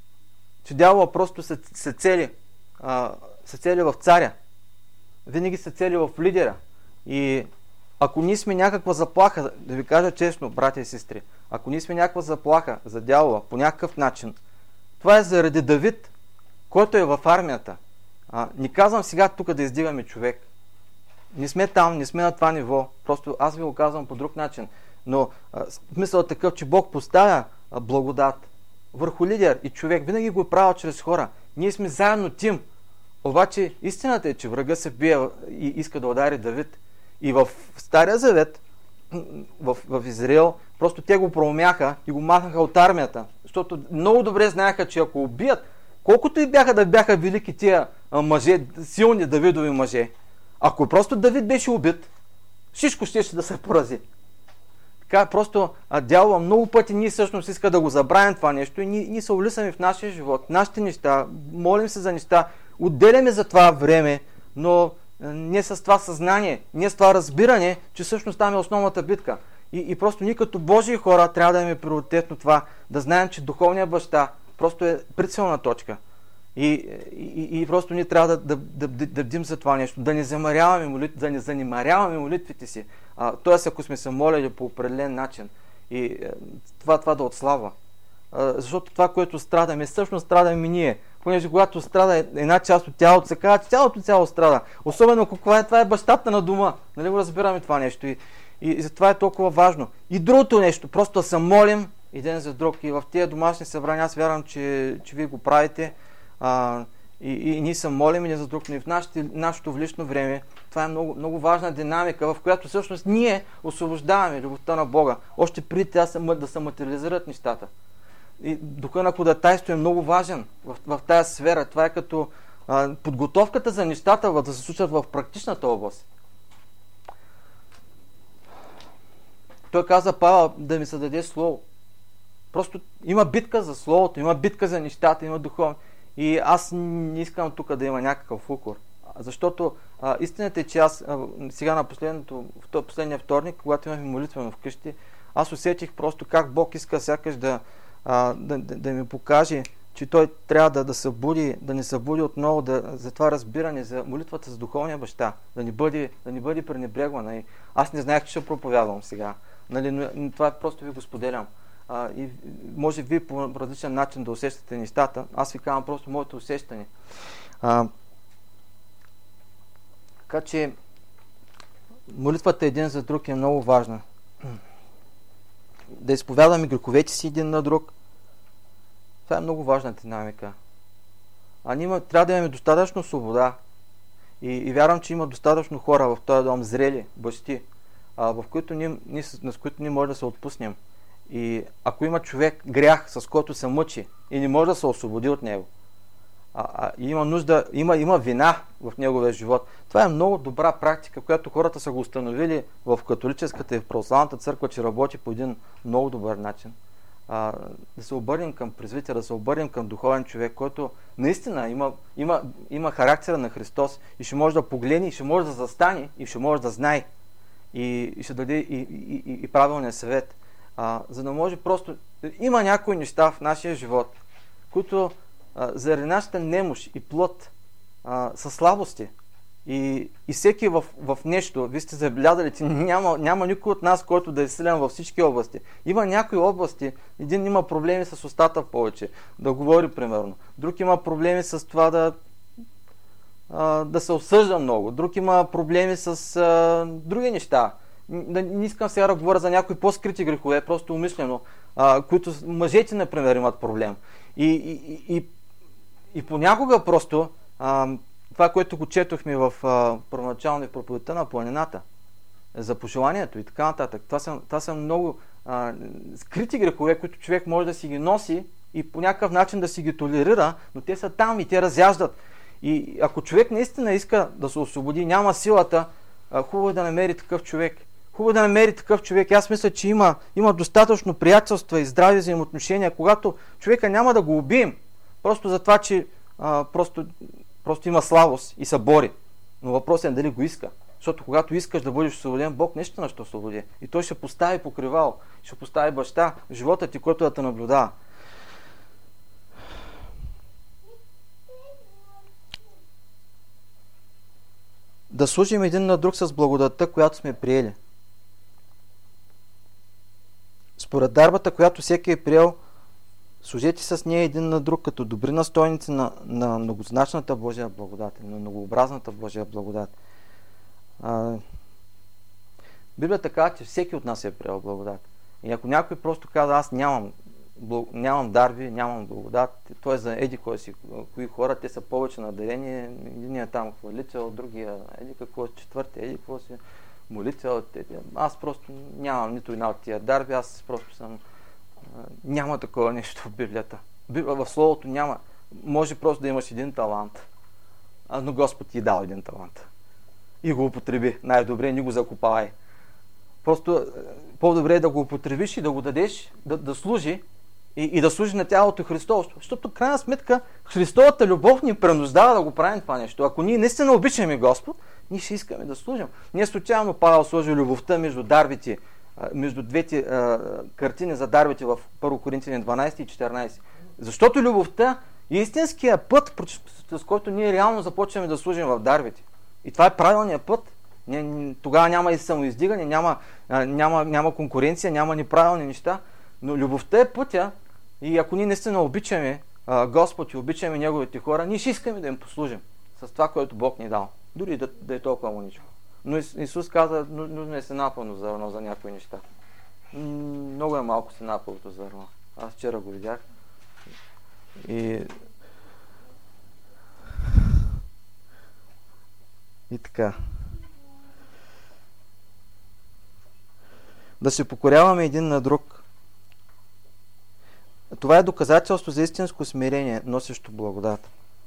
че дявола просто се, се цели, а, се цели в царя. Винаги се цели в лидера. И ако ние сме някаква заплаха, да ви кажа честно, братя и сестри, ако ние сме някаква заплаха за дявола по някакъв начин, това е заради Давид, който е в армията. А, не казвам сега тук да издигаме човек. Не сме там, не сме на това ниво. Просто аз ви го казвам по друг начин. Но а, смисълът е такъв, че Бог поставя а, благодат върху лидер и човек. Винаги го е правил чрез хора. Ние сме заедно тим. Обаче истината е, че врага се бие и иска да удари Давид. И в Стария Завет, в, в Израел, просто те го проумяха и го махнаха от армията. Защото много добре знаеха, че ако убият, колкото и бяха да бяха велики тия мъже, силни Давидови мъже, ако просто Давид беше убит, всичко ще, ще да се порази. Така просто а, дявола много пъти ние всъщност иска да го забравим това нещо и ние, ние се улисаме в нашия живот, нашите неща, молим се за неща, отделяме за това време, но не с това съзнание, не с това разбиране, че всъщност там е основната битка. И, и просто ние като Божии хора трябва да имаме приоритетно това, да знаем, че духовният баща просто е прицелна точка. И, и, и просто ние трябва да, да, да, да, да бдим за това нещо, да не замаряваме молитвите, да не занимаряваме молитвите си. А, тоест, ако сме се молили по определен начин и това, това да отслабва. А, защото това, което страдаме, всъщност страдаме ние. Понеже когато страда една част от тялото, се казва, че цялото тяло страда. Особено каква е, това е бащата на дома. Нали го разбираме това нещо. И, и, и затова е толкова важно. И другото нещо, просто да се молим един за друг. И в тези домашни събрания, аз вярвам, че, че вие го правите. А, и, и ние се молим един за друг, но и в нашите, нашето лично време. Това е много, много важна динамика, в която всъщност ние освобождаваме любовта на Бога. Още преди тя да се материализират нещата. И духа на ходатайство е много важен в, в тази сфера. Това е като а, подготовката за нещата да се случат в практичната област. Той каза, Павел, да ми се даде слово. Просто има битка за словото, има битка за нещата, има духовно. И аз не искам тук да има някакъв укор. Защото а, истината е, че аз а, сега на последното, в последния вторник, когато имахме молитвено вкъщи, аз усетих просто как Бог иска сякаш да А, да, да, да ми покаже, че той трябва да, да събуди, да ни събуди отново да, за това разбиране, за молитвата за духовния баща, да ни бъде, да ни бъде пренебрегвана. И аз не знаех, че ще проповядвам сега, нали, но това просто ви го споделям. А, и може ви по различен начин да усещате нещата. Аз ви казвам просто моето усещане. А, така че молитвата един за друг е много важна. Да изповядаме греховете си един на друг. Това е много важна динамика. А ние трябва да имаме достатъчно свобода. И, и вярвам, че има достатъчно хора в този дом, зрели бащи, а, в които ние, ние, с които ние може да се отпуснем. И ако има човек грях, с който се мъчи и не може да се освободи от него, а, а, и има нужда, има, има вина в неговия живот, това е много добра практика, която хората са го установили в католическата и в православната църква, че работи по един много добър начин. А, да се обърнем към презвитера, да се обърнем към духовен човек, който наистина има, има, има характера на Христос и ще може да погледне, и ще може да застане, и ще може да знае и, и ще даде и, и, и, и правилния съвет. А, за да може просто... Има някои неща в нашия живот, които а, заради нашата немощ и плът а, са слабости. И, и всеки в, в нещо, вие сте забелязали, че няма, няма никой от нас, който да е силен във всички области. Има някои области, един има проблеми с устата повече, да говори примерно. Друг има проблеми с това да, а, да се осъжда много. Друг има проблеми с а, други неща. Не, не искам сега да говоря за някои по-скрити грехове, просто умишлено, а, които мъжете, например, имат проблем. И, и, и, и понякога просто а, това, което го четохме в а, първоначално в проповедта на планината, за пожеланието и така нататък, това са, това са много а, скрити грехове, които човек може да си ги носи и по някакъв начин да си ги толерира, но те са там и те разяждат. И ако човек наистина иска да се освободи, няма силата, а, хубаво е да намери такъв човек. Хубаво е да намери такъв човек. Аз мисля, че има, има достатъчно приятелства и здрави взаимоотношения, когато човека няма да го убием, просто за това, че а, просто Просто има слабост и се бори. Но въпросът е дали го иска. Защото когато искаш да бъдеш освободен, Бог нещо ще освободи. И Той ще постави покривало, ще постави баща в живота ти, който да те наблюдава. Да служим един на друг с благодатта, която сме приели. Според дарбата, която всеки е приел, служете с нея един на друг като добри настойници на, на многозначната Божия благодат, на многообразната Божия благодат. А, Библията казва, че всеки от нас е приел благодат. И ако някой просто казва, аз нямам, благ... нямам дарби, нямам благодат, той е за еди кой си, кои хора, те са повече надарени, единият там хвалител, другия еди какво, четвърти, еди какво си, молител, аз просто нямам нито една от тия дарби, аз просто съм... Няма такова нещо в Библията. В Словото няма. Може просто да имаш един талант, но Господ ти е дал един талант. И го употреби. Най-добре, не го закопавай. Просто по-добре е да го употребиш и да го дадеш, да, да служи и, и да служи на тялото Христово. Защото в крайна сметка Христовата любов ни принуждава да го правим това нещо. Ако ние наистина обичаме Господ, ние ще искаме да служим. Ние случайно Павел сложи любовта между дарбите, между двете а, картини за дарбите в първо Коринтияни дванайсет и четиринайсет. Защото любовта е истинския път, с който ние реално започваме да служим в дарбите. И това е правилният път. Тогава няма и самоиздигане, няма, няма, няма конкуренция, няма неправилни неща. Но любовта е пътя и ако ние наистина обичаме а, Господ и обичаме Неговите хора, ние ще искаме да им послужим с това, което Бог ни дал. Дори да, да е толкова маничко. Но Исус каза, нужно е сенапълно зърно за някои неща. Много е малко сенапълното зърно. Аз вчера го видях. И... И така. Да се покоряваме един на друг. Това е доказателство за истинско смирение, носещо благодат.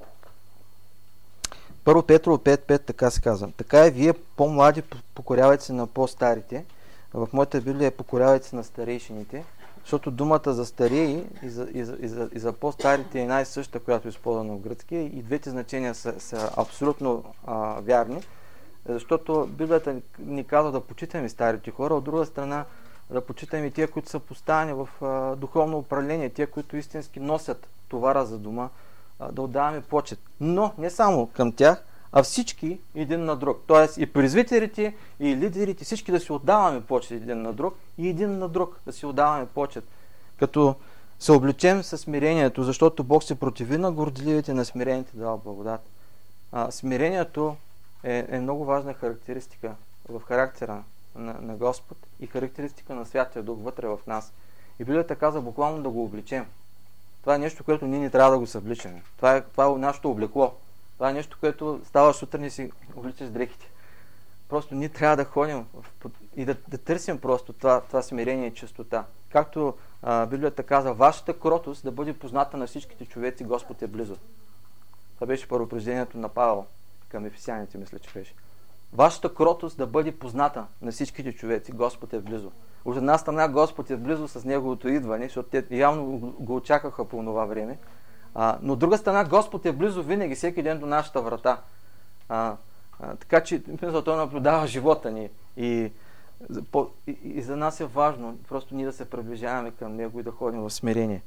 Първо Петрово пет пет така се казва. Така и вие по-млади покорявайте се на по-старите. В моята Библия е покорявайте се на старейшините, защото думата за стареи и за, и за, и за, и за по-старите е най-съща, която е използвана в гръцки. И двете значения са, са абсолютно а, вярни, защото Библията ни казва да почитаме старите хора, от друга страна да почитаме тия, които са поставени в а, духовно управление, тия, които истински носят товара за дома, да отдаваме почет. Но не само към тях, а всички един на друг. Тоест и презвитерите, и лидерите, всички да си отдаваме почет един на друг и един на друг да си отдаваме почет. Като се облечем със смирението, защото Бог се противи на горделивите, на смирените дава благодат. А, смирението е, е много важна характеристика в характера на, на Господ и характеристика на Святия Дух вътре в нас. И Библията каза буквално да го облечем. Това е нещо, което ние не трябва да го събличаме. Това е, това е нашето облекло. Това е нещо, което ставаш сутрин и си обличаш дрехите. Просто ние трябва да ходим в, и да, да търсим просто това, това смирение и чистота. Както а, Библията казва, вашата кротост да бъде позната на всичките човеци, Господ е близо. Това беше първопреждението на Павел към ефесяните, мисля, че беше. Вашата кротост да бъде позната на всичките човеци, Господ е близо. От една страна Господ е близо с Неговото идване, защото те явно го очакваха по това време. А, но от друга страна Господ е близо винаги, всеки ден до нашата врата. А, а, така че Той наблюдава живота ни. И, по, и, и за нас е важно просто ние да се приближаваме към Него и да ходим в смирение.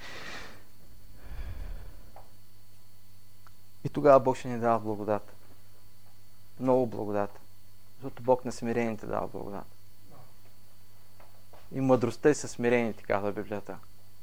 И тогава Бог ще ни дава благодат. Много благодат. Защото Бог на смирените дава благодат. И мъдростта и със смирените, казва Библията.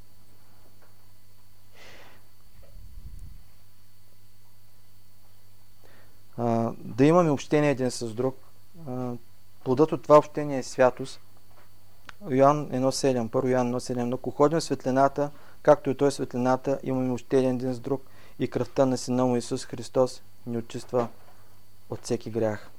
А, да имаме общение един с друг. А, плодът от това общение е святост. Йоан едно седем, първо Йоан едно седем. Ако ходим в светлината, както и Той светлината, имаме общение един с друг и кръвта на Сина му Исус Христос ни очиства от всеки грях.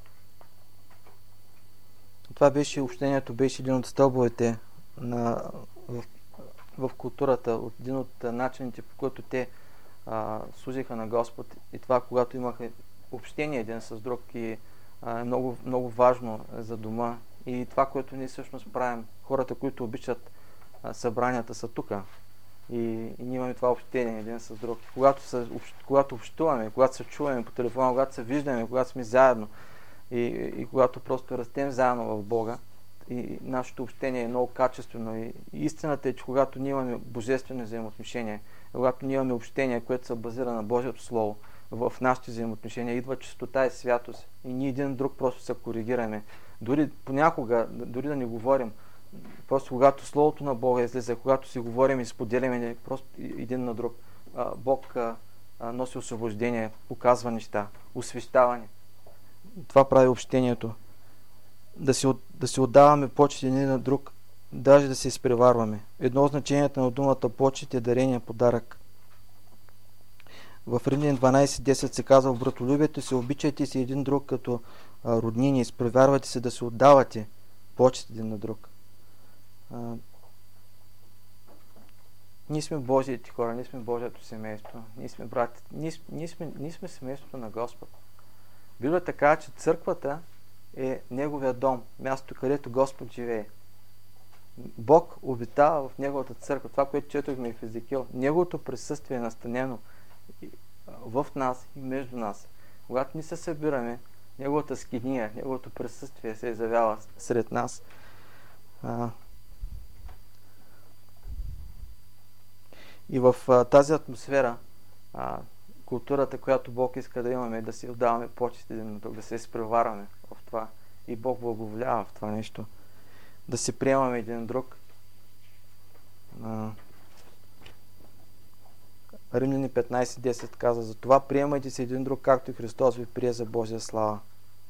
Това беше общението, беше един от стълбовете на, в, в културата, от един от начините, по които те а, служиха на Господ. И това, когато имаха общение един с друг, и а, е много, много важно за дома. И това, което ние всъщност правим, хората, които обичат а, събранията, са тук. И, и ние имаме това общение един с друг. Когато, се, когато общуваме, когато се чуваме по телефона, когато се виждаме, когато сме заедно и, и, и когато просто растем заедно в Бога, и нашето общение е много качествено. И, и истината е, че когато ние имаме божествени взаимоотношения, когато ние имаме общение, което се базира на Божието Слово, в нашите взаимоотношения идва чистота и святост. И ние един друг просто се коригираме. Дори понякога, дори да не говорим, просто когато Словото на Бога излиза, когато си говорим и споделяме просто един на друг, Бог носи освобождение, показва неща, освещаване. Това прави общението. Да си, да си отдаваме почет един на друг, даже да се изпреварваме. Едно от значенията на думата почет е дарение, подарък. В Римляни дванайсет десет се казва: в братолюбието се обичайте си един друг като а, роднини, изпреварвайте се да се отдавате почет един на друг. А, ние сме Божиите хора, ние сме Божието семейство, ние сме брати, ние, ние, сме, ние сме семейството на Господ. Било така, че църквата е Неговия дом, място, където Господ живее. Бог обитава в Неговата църква, това, което четохме в Езекил. Неговото присъствие е настанено в нас и между нас. Когато ни се събираме, Неговата скиния, Неговото присъствие се изявява сред нас. А, и в а, тази атмосфера, а, културата, която Бог иска да имаме, да си отдаваме почет един на друг, да се изпреварваме в това. И Бог благоволява в това нещо. Да се приемаме един друг. А, Римляни петнайсет десет казва: за това приемайте се един друг, както и Христос ви прие за Божия слава.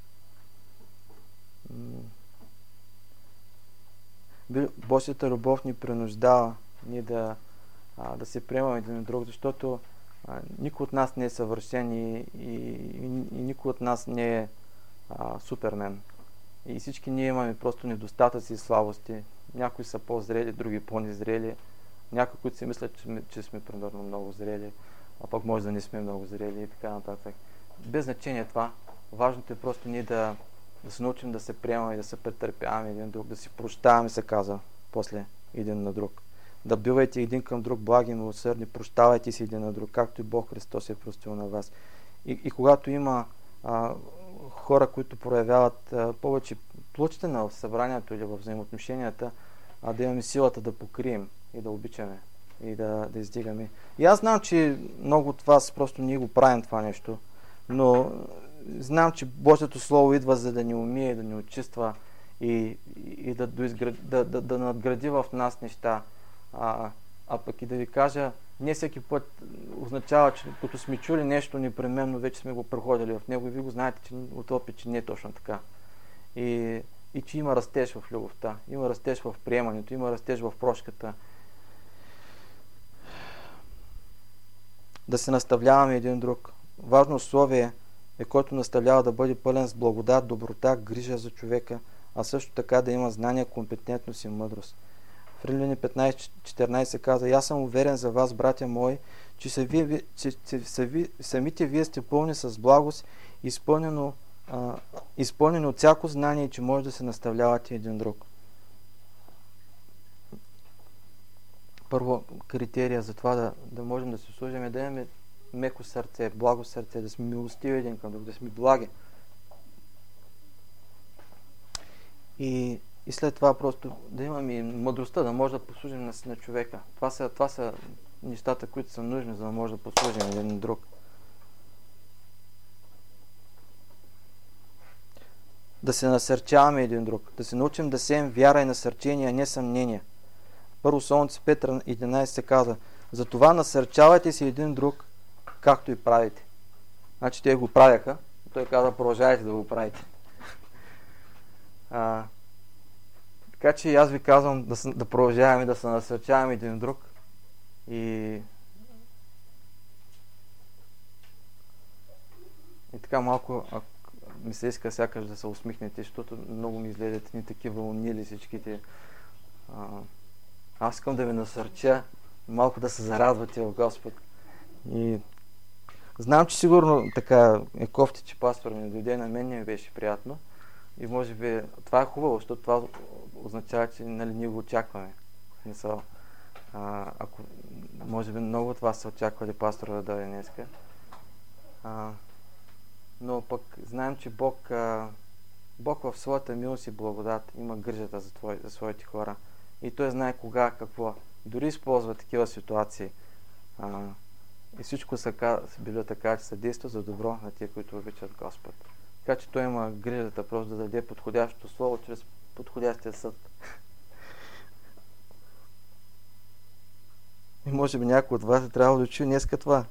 Божията любов ни принуждава ние да, а, да се приемаме един друг, защото а, никой от нас не е съвършен и, и, и, и никой от нас не е а, супермен. И всички ние имаме просто недостатъци и слабости. Някои са по-зрели, други по-незрели. Някои, които си мислят, че сме, че сме примерно много зрели, а пък може да не сме много зрели и така нататък. Без значение това. Важното е просто ние да, да се научим да се приемаме и да се претърпяваме един друг, да си прощаваме, се казва после един на друг. Да бивайте един към друг благи и милосърдни, прощавайте си един на друг, както и Бог Христос е простил на вас. И, и когато има а, хора, които проявяват а, повече плочтина в събранието или в взаимоотношенията, а да имаме силата да покрием и да обичаме и да, да издигаме. И аз знам, че много от вас просто ние го правим това нещо, но знам, че Божието Слово идва за да ни умие, да ни очиства и, и да, да, да, да надгради в нас неща. А, а пък и да ви кажа, не всеки път означава, че като сме чули нещо, непременно вече сме го проходили в него и ви го знаете, че от опит, че не е точно така. И, и че има растеж в любовта, има растеж в приемането, има растеж в прошката. Да се наставляваме един друг. Важно условие е, който наставлява да бъде пълен с благодат, доброта, грижа за човека, а също така да има знания, компетентност и мъдрост. В Римляни петнайсет четиринайсет каза: аз съм уверен за вас, братя мои, че, са ви, че, че са ви, самите вие сте пълни с благост, изпълнено, а, изпълнени от всяко знание и че може да се наставлявате един друг. Първо критерия за това да, да можем да се служим е да имаме меко сърце, благо сърце, да сме милостиви един към друг, да сме благи. И, и след това просто да имаме мъдростта, да може да послужим на, на човека. Това са, това са нещата, които са нужни, за да може да послужим един на друг. Да се насърчаваме един друг, да се научим да сеем вяра и насърчение, а не съмнение. Първо Солунци пет единайсет се казва: затова насърчавайте се един друг, както и правите. Значи те го правяха, той каза: продължавайте да го правите. А, така че аз ви казвам да, да продължаваме да се насърчаваме един друг и и така малко а, ми се иска сякаш да се усмихнете, защото много ми изгледате ни такива унили всичките. А, аз искам да ви насърча малко да се зарадвате в Господ. И знам, че сигурно така е кофти, че пастор ми дойде, на мен не ми беше приятно. И може би това е хубаво, защото това означава, че нали, ние го очакваме. Мисъл. А, ако, може би много от вас са очаквали пастора да дойде днеска. А, но пък знаем, че Бог, а, Бог в своята милост и благодат има грижата за, твой, за своите хора. И Той знае кога, какво. Дори използва такива ситуации. А, и всичко са било така, че съдейства за добро на тия, които обичат Господ. Така че Той има грижата просто да даде подходящото слово чрез подходящия съд. И може би някой от вас е трябвало да чуе днеска това.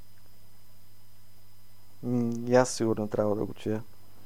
И аз сигурно трябва да го чуя.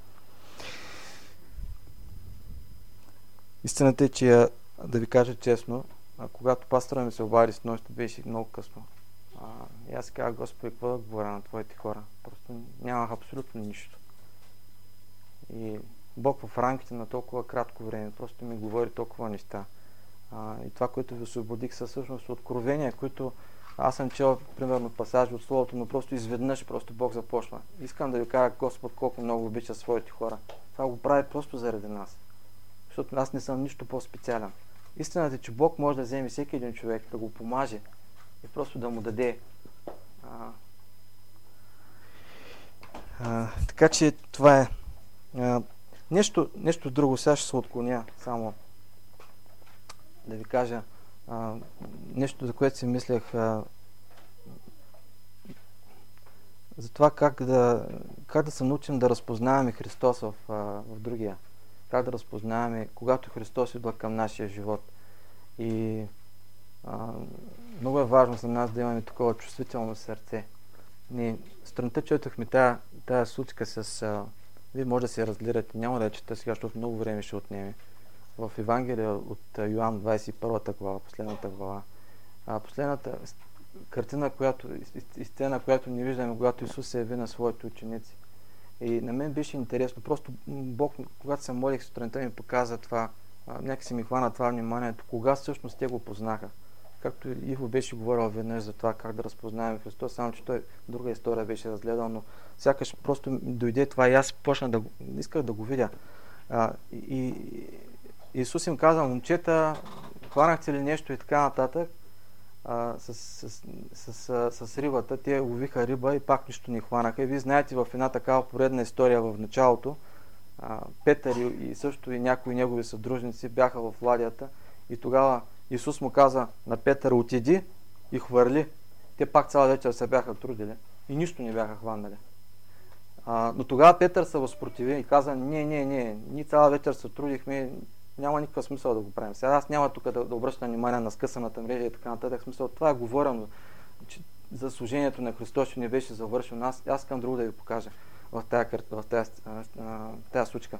Истината е, че да ви кажа честно, когато пастора ми се обади с нощта, беше много късно. А, и аз казах: Господи, какво да говоря на Твоите хора? Просто нямах абсолютно нищо. И Бог в рамките на толкова кратко време просто ми говори толкова неща. А, и това, което ви освободих, са всъщност откровения, които аз съм чел, примерно, пасажи от Словото, но просто изведнъж просто Бог започна. Искам да ви кажа Господ колко много обича своите хора. Това го прави просто заради нас. Защото аз не съм нищо по-специален. Истината е, че Бог може да вземе всеки един човек, да го помаже и просто да му даде. А, а, така че това е. А, нещо, нещо друго, сега ще се отклоня само да ви кажа а, нещо, за което си мислех, а, за това как да, как да се научим да разпознаваме Христос в, а, в другия. Как да разпознаваме, когато Христос идва към нашия живот. И а, много е важно за нас да имаме такова чувствително сърце. Ние странта четохме тая, тая случка с... А, вие може да се разгледате, няма да я чета сега, защото много време ще отнеме. В Евангелие от Йоан двадесет и първата глава, последната глава. А, последната картина, която, и сцена, която не виждаме, когато Исус се яви на своите ученици. И на мен беше интересно. Просто Бог, когато се молих сутринта, ми показа това, някакси ми хвана това вниманието, кога всъщност те го познаха. Както Иво беше говорил веднъж за това, как да разпознаем Христос, само че той друга история беше разгледал, но сякаш просто дойде това и аз почна да го, исках да го видя. А, и, и Исус им каза: момчета, хванахте ли нещо и така нататък, а, с, с, с, с, с рибата. Те ловиха риба и пак нищо не хванаха. И вие знаете, в една такава поредна история в началото, а, Петър и, и също и някои негови съдружници бяха в ладията и тогава Исус му каза на Петър: отиди и хвърли. Те пак цяла вечер се бяха трудили и нищо не бяха хванали. А, но тогава Петър се възпротиви и каза: не, не, не, ние цяла вечер се трудихме, няма никакъв смисъл да го правим. Сега аз няма тук да, да обръщам внимание на скъсаната мрежа и така нататък. Смисъл, това е говорено, че за служението на Христос ще не беше завършено. Аз, аз искам друго да ви покажа в тази, в тази, тази случка.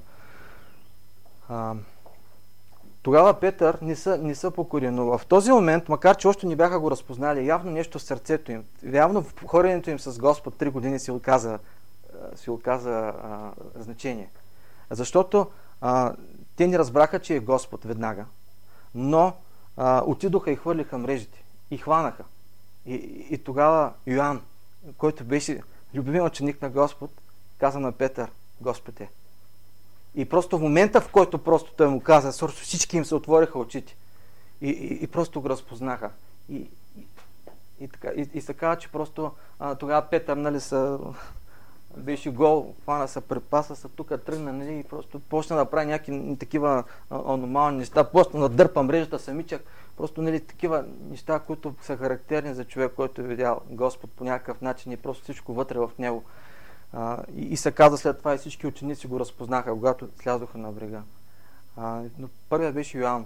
А, тогава Петър не са, не са покори, но в този момент, макар че още не бяха го разпознали, явно нещо в сърцето им, явно в хоренето им с Господ три години си оказа, си оказа а, значение. Защото а, те не разбраха, че е Господ веднага, но а, отидоха и хвърлиха мрежите и хванаха. И, и, и тогава Йоан, който беше любимият ученик на Господ, каза на Петър: Господ е. И просто в момента, в който просто той му каза, всички им се отвориха очите и, и, и просто го разпознаха. И, и, и, така, и, и се казва, че просто а, тогава Петър, нали, са, беше гол, хвана се, препаса се, тук тръгна, нали, и просто почна да прави някакви такива аномални неща, почна да дърпа мрежата самичък, просто, нали, такива неща, които са характерни за човек, който е видял Господ по някакъв начин и просто всичко вътре в него. Uh, и, и се каза след това и всички ученици го разпознаха, когато слязоха на брега. Uh, но първият беше Йоан,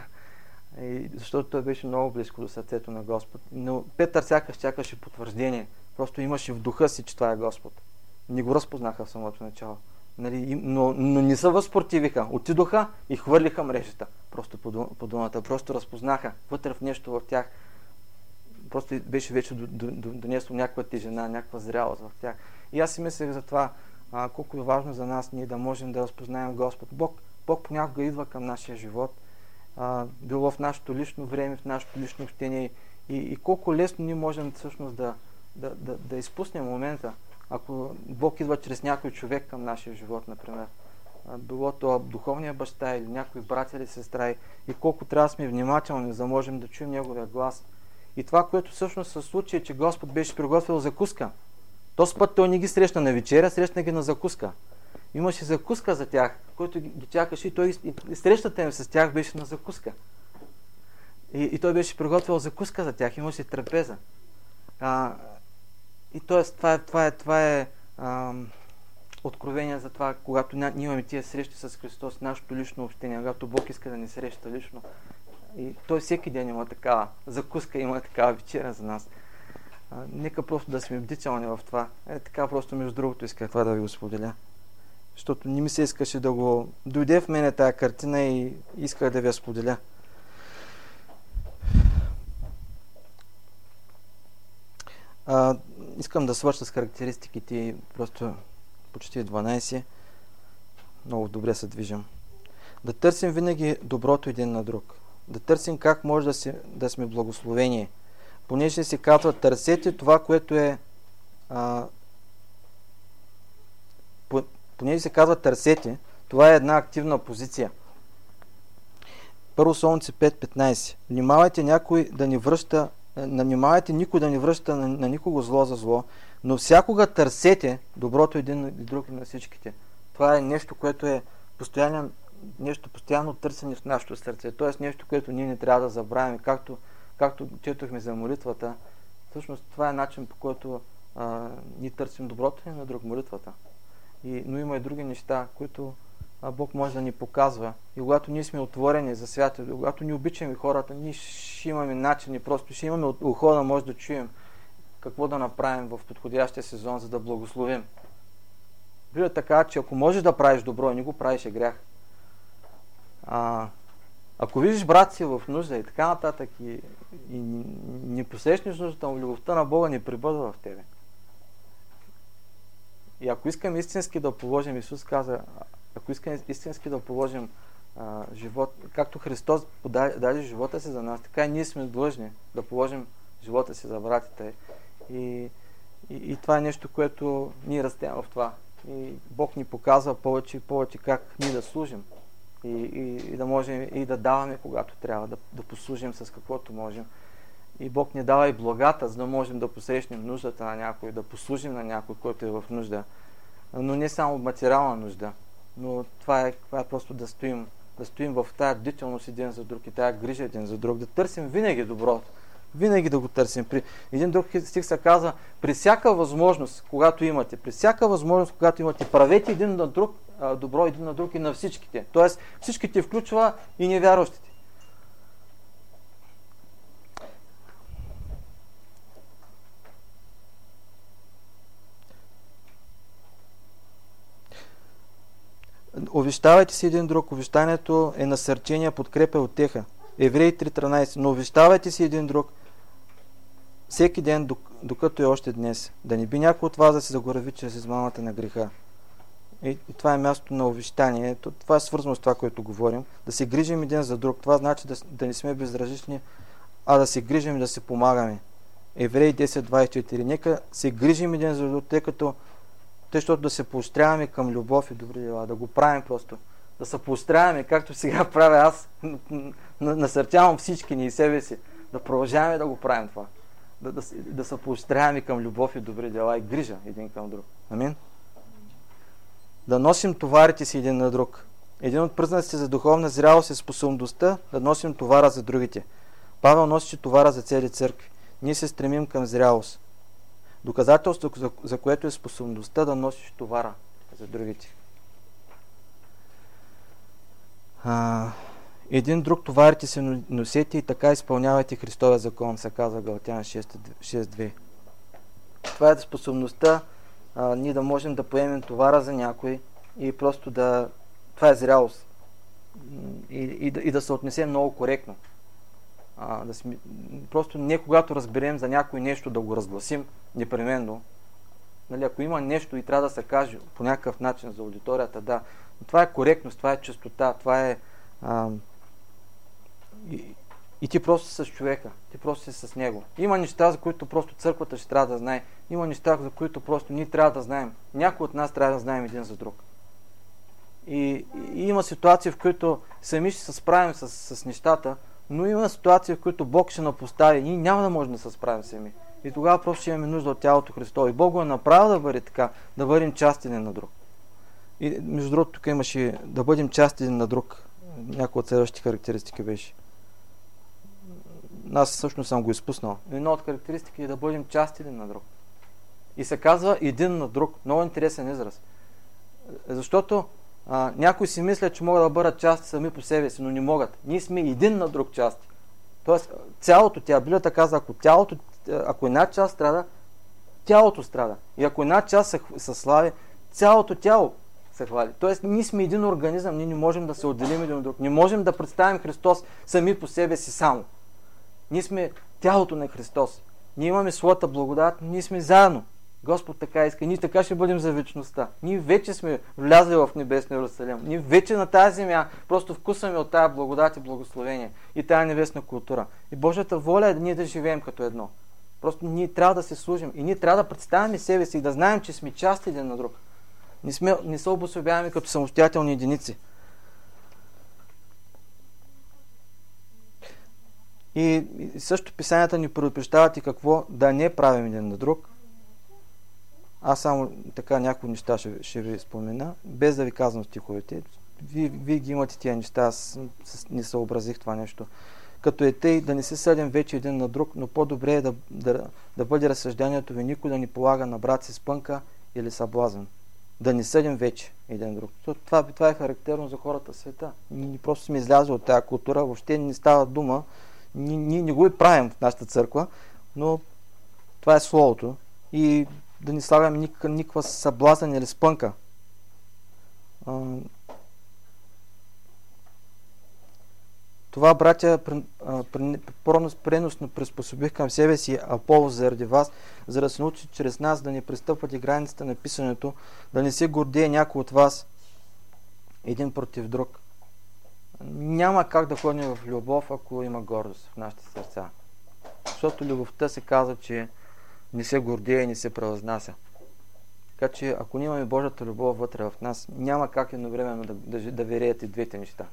и, защото той беше много близко до сърцето на Господ. Но Петър сякаш чакаше потвърждение. Просто имаше в духа си, че това е Господ. Не го разпознаха в самото начало. Нали, но, но не се възпротивиха. Отидоха и хвърлиха мрежата. Просто по, по думата. Просто разпознаха вътре в нещо в тях. Просто беше вече донесло някаква тежина, някаква зрялост в тях. И аз си мислех за това, а, колко е важно за нас ние да можем да разпознаем Господ. Бог, Бог понякога идва към нашия живот, а, било в нашето лично време, в нашето лично общение. И, и колко лесно ние можем всъщност да, да, да, да изпуснем момента, ако Бог идва чрез някой човек към нашия живот, например. било то духовния баща или някой брат или сестра, и колко трябва да сме внимателни, за да можем да чуем Неговия глас. И това, което всъщност се случи, е, че Господ беше приготвил закуска. Този път Той не ги срещна на вечеря, срещна ги на закуска. Имаше закуска за тях, който ги чакаше, и Той и срещата им с тях беше на закуска. И, и Той беше приготвил закуска за тях, имаше трапеза. А, и т.е. това е, това е, това е а, откровение за това, когато ние имаме тия срещи с Христос, нашето лично общение, когато Бог иска да ни среща лично. И Той всеки ден има такава закуска, има такава вечеря за нас. А, нека просто да сме бдителни в това. Е, така просто между другото исках това да ви го споделя. Защото не ми се искаше да го... Дойде в мене тая картина и исках да ви я споделя. А, искам да свърша с характеристиките, просто почти дванайсет. Много добре се движим. Да търсим винаги доброто един на друг. Да търсим как може да, си, да сме благословени. Понеже се казва, търсете това, което е... А, по, понеже се казва търсете, това е една активна позиция. Първо Солунци пет петнайсет. Внимавайте някой да ни връща, внимавайте никой да ни връща на, на никого зло за зло, но всякога търсете доброто един и друг на всичките. Това е нещо, което е постоянно, нещо постоянно търсене в нашето сърце. Тоест нещо, което ние не трябва да забравим. Както, както четохме за молитвата, всъщност това е начин, по който а, ние търсим доброто ни на друг, молитвата. И, но има и други неща, които а, Бог може да ни показва. И когато ние сме отворени за свята, когато ни обичаме хората, ние ще имаме начини, просто ще имаме ухода, може да чуем какво да направим в подходящия сезон, за да благословим. Библията така, че ако можеш да правиш добро и не го правиш, е грях. А, ако видиш брат си в нужда и така нататък и, и не посрещнеш нуждата му, любовта на Бога не прибъдва в тебе. И ако искаме истински да положим, Исус каза, ако искаме истински да положим а, живот, както Христос даде живота си за нас, така и ние сме длъжни да положим живота си за братите. И, и, и това е нещо, което ние растем в това. И Бог ни показва повече и повече как ние да служим. И, и, и да можем и да даваме, когато трябва, да, да послужим с каквото можем. И Бог ни дава и благата, за да можем да посрещнем нуждата на някой, да послужим на някой, който е в нужда. Но не само материална нужда, но това е, това е просто да стоим, да стоим в тая бдителност един за друг и тая грижа един за друг, да търсим винаги доброто. Винаги да го търсим. При един друг стих се казва, при всяка възможност, когато имате, при всяка възможност, когато имате, правете един на друг, добро един на друг и на всичките. Тоест всичките включва и невярващите. Увещавайте се един друг. Увещанието е насърчение, подкрепа и утеха. Евреи три тринайсет. Но увещавайте се един друг всеки ден, докато е още днес. Да не би някой от вас да се загорави чрез измамата на греха. И, и това е място на увещание. Това е свързано с това, което говорим. Да се грижим един за друг. Това значи да, да не сме безразлични, а да се грижим и да се помагаме. Евреи десет двайсет и четири. Нека се грижим един за друг, тъй като тъй, защото да се поощряваме към любов и добри дела. Да го правим просто. Да се поощряваме, както сега правя аз. Насърчавам всички ни и себе си. Да продължаваме да го правим това. Да, да, да се поощряваме към любов и добри дела и грижа един към друг. Амин? Да носим товарите си един на друг. Един от признаците за духовна зрялост е способността да носим товара за другите. Павел носеше товара за цели църкви. Ние се стремим към зрялост. Доказателство, за, за което е способността да носиш товара за другите. А, един друг товарите се носете и така изпълнявайте Христовия закон, се казва Галатяни шест две. Това е способността а, ние да можем да поемем товара за някой и просто да... Това е зрялост. И, и, и да се отнесем много коректно. А, да сме, просто не когато разберем за някой нещо да го разгласим непременно. Нали, ако има нещо и трябва да се каже по някакъв начин за аудиторията, да. Но това е коректност, това е чистота, това е... А, и, и ти просто си с човека, ти просто си с него. Има неща, за които просто църквата ще трябва да знае. Има неща, за които просто ние трябва да знаем. Някой от нас трябва да знаем един за друг. И, и има ситуации, в които сами ще се справим с, с нещата, но има ситуации, в които Бог ще напостави и ние няма да можем да се справим сами. И тогава просто ще имаме нужда от тялото Христово. И Бог го е направил да бъде така, да бъдем част един на друг. И между другото, тук имаше да бъдем част един на друг. Някои от следващите характеристики беше. Аз всъщност съм го изпуснал. Една от характеристики е да бъдем част един на друг. И се казва един на друг. Много интересен израз. Защото а, някои си мислят, че могат да бъдат части сами по себе си, но не могат. Ние сме един на друг части. Тоест, цялото тя, Библията казва, ако тялото, ако една част страда, тялото страда. И ако една част се, се слави, цялото тяло се хвали. Тоест, ние сме един организъм, ние не можем да се отделим един от друг. Не можем да представим Христос сами по себе си само. Ние сме тялото на Христос. Ние имаме своята благодат, ние сме заедно. Господ така иска. Ние така ще бъдем за вечността. Ние вече сме влязли в небесния Иерусалим. Ние вече на тази земя просто вкусваме от тая благодат и благословение и тая небесна култура. И Божията воля е да ние да живеем като едно. Просто ние трябва да се служим и ние трябва да представяме себе си и да знаем, че сме част един на друг. Не, сме, не се обособяваме като самостоятелни единици. И, и също писанията ни предупреждават и какво да не правим един на друг. Аз само така някои неща ще, ще ви спомена, без да ви казвам стиховете. Вие, вие ги имате тия неща, аз не съобразих това нещо. Като е тъй, да не се съдим вече един на друг, но по-добре е да, да, да бъде разсъждението ви никой да ни полага на брат си спънка или съблазън. Да не съдим вече един друг. Това, това е характерно за хората в света. Ние просто сме излязли от тази култура, въобще не става дума. Ние, ние не го и правим в нашата църква, но това е словото. И да не слагаме никаква, никаква съблазън или спънка. Това, братя, преносно приспособих към себе си Аполос заради вас, за да се научи чрез нас да не пристъпвате границите на писането, да не се гордее някой от вас един против друг. Няма как да ходим в любов, ако има гордост в нашите сърца. Защото любовта се казва, че не се гордее и не се превъзнася. Така че, ако нямаме Божията любов вътре в нас, няма как едновременно да, да, да вереете двете неща.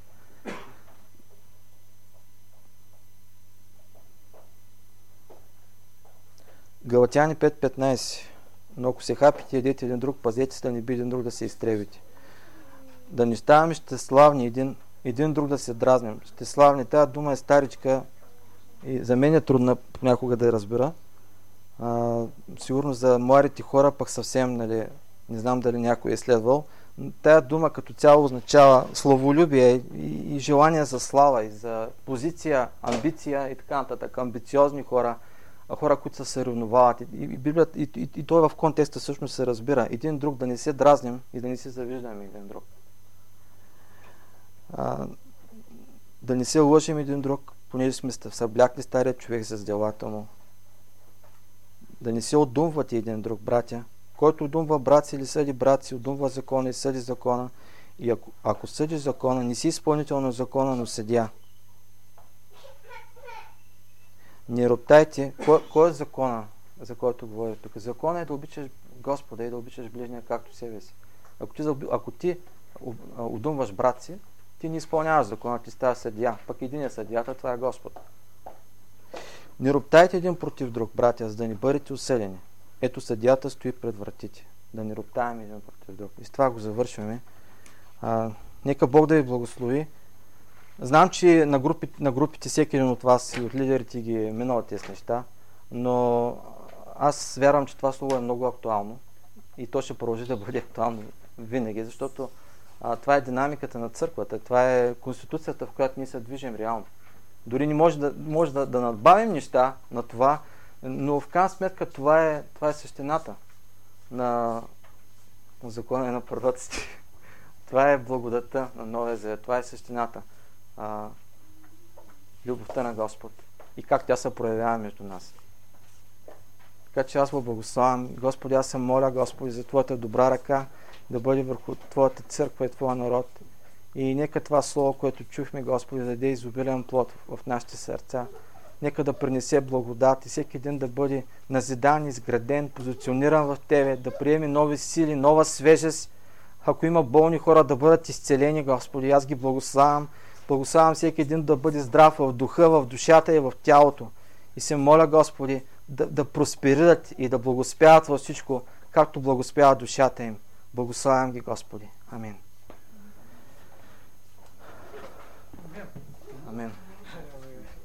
Галатяни пет петнайсет. Но ако се хапите, едете един друг, пазете се да не би един друг да се изтребите. Да не ставаме щеславни един, един друг да се дразним. Щеславни, тази дума е старичка и за мен е трудна понякога да я разбера. А, сигурно за младите хора пък съвсем, нали, не знам дали някой е следвал. Тая дума като цяло означава славолюбие и, и желание за слава и за позиция, амбиция и така нататък. Амбициозни хора, хора, които се съревновават. И, и, Библията, и, и, и той в контекста всъщност се разбира. Един друг да не се дразним и да не се завиждаме един друг. А, да не се лъжим един друг, понеже сме съблякли стария човек с делата му. Да не се отдумвате един друг, братя. Който отдумва брат си или съди брат си, отдумва закона и съди закона. И ако, ако съдиш закона, не си изпълнител на закона, но съдия. Не роптайте. Кой, кой е закона, за който говоря тук? Закона е да обичаш Господа и да обичаш ближния както себе си. Ако ти, ако ти отдумваш брат си, ти не изпълняваш закона, ти ставаш съдия. Пък един е съдията, това е Господ. Не роптайте един против друг, братя, за да не бъдете осъдени. Ето съдията стои пред вратите. Да не роптаем един против друг. И с това го завършваме. А, нека Бог да ви благослови. Знам, че на групите, на групите всеки един от вас и от лидерите ги е минал тези неща, но аз вярвам, че това слово е много актуално и то ще продължи да бъде актуално винаги, защото а, това е динамиката на църквата, това е конституцията, в която ние се движим реално. Дори не може да, може да, да надбавим неща на това, но в крайна сметка това е, това е същината на, на закона на пророците. Това е благодата на Новия Завет, това е същината. А, любовта на Господ и как тя се проявява между нас. Така че аз го благославям. Господи, аз се моля, Господи, за Твоята добра ръка да бъде върху Твоята църква и Твоя народ. И нека това слово, което чухме, Господи, да даде изобилен плод в нашите сърца. Нека да принесе благодат и всеки ден да бъде назидан, изграден, позициониран в Тебе, да приеме нови сили, нова свежест, Ако има болни хора, да бъдат изцелени, Господи. Аз ги благославям. Благославям всеки един да бъде здрав в духа, в душата и в тялото. И се моля, Господи, да, да просперират и да благоспяват във всичко, както благоспява душата им. Благославям ги, Господи. Амин.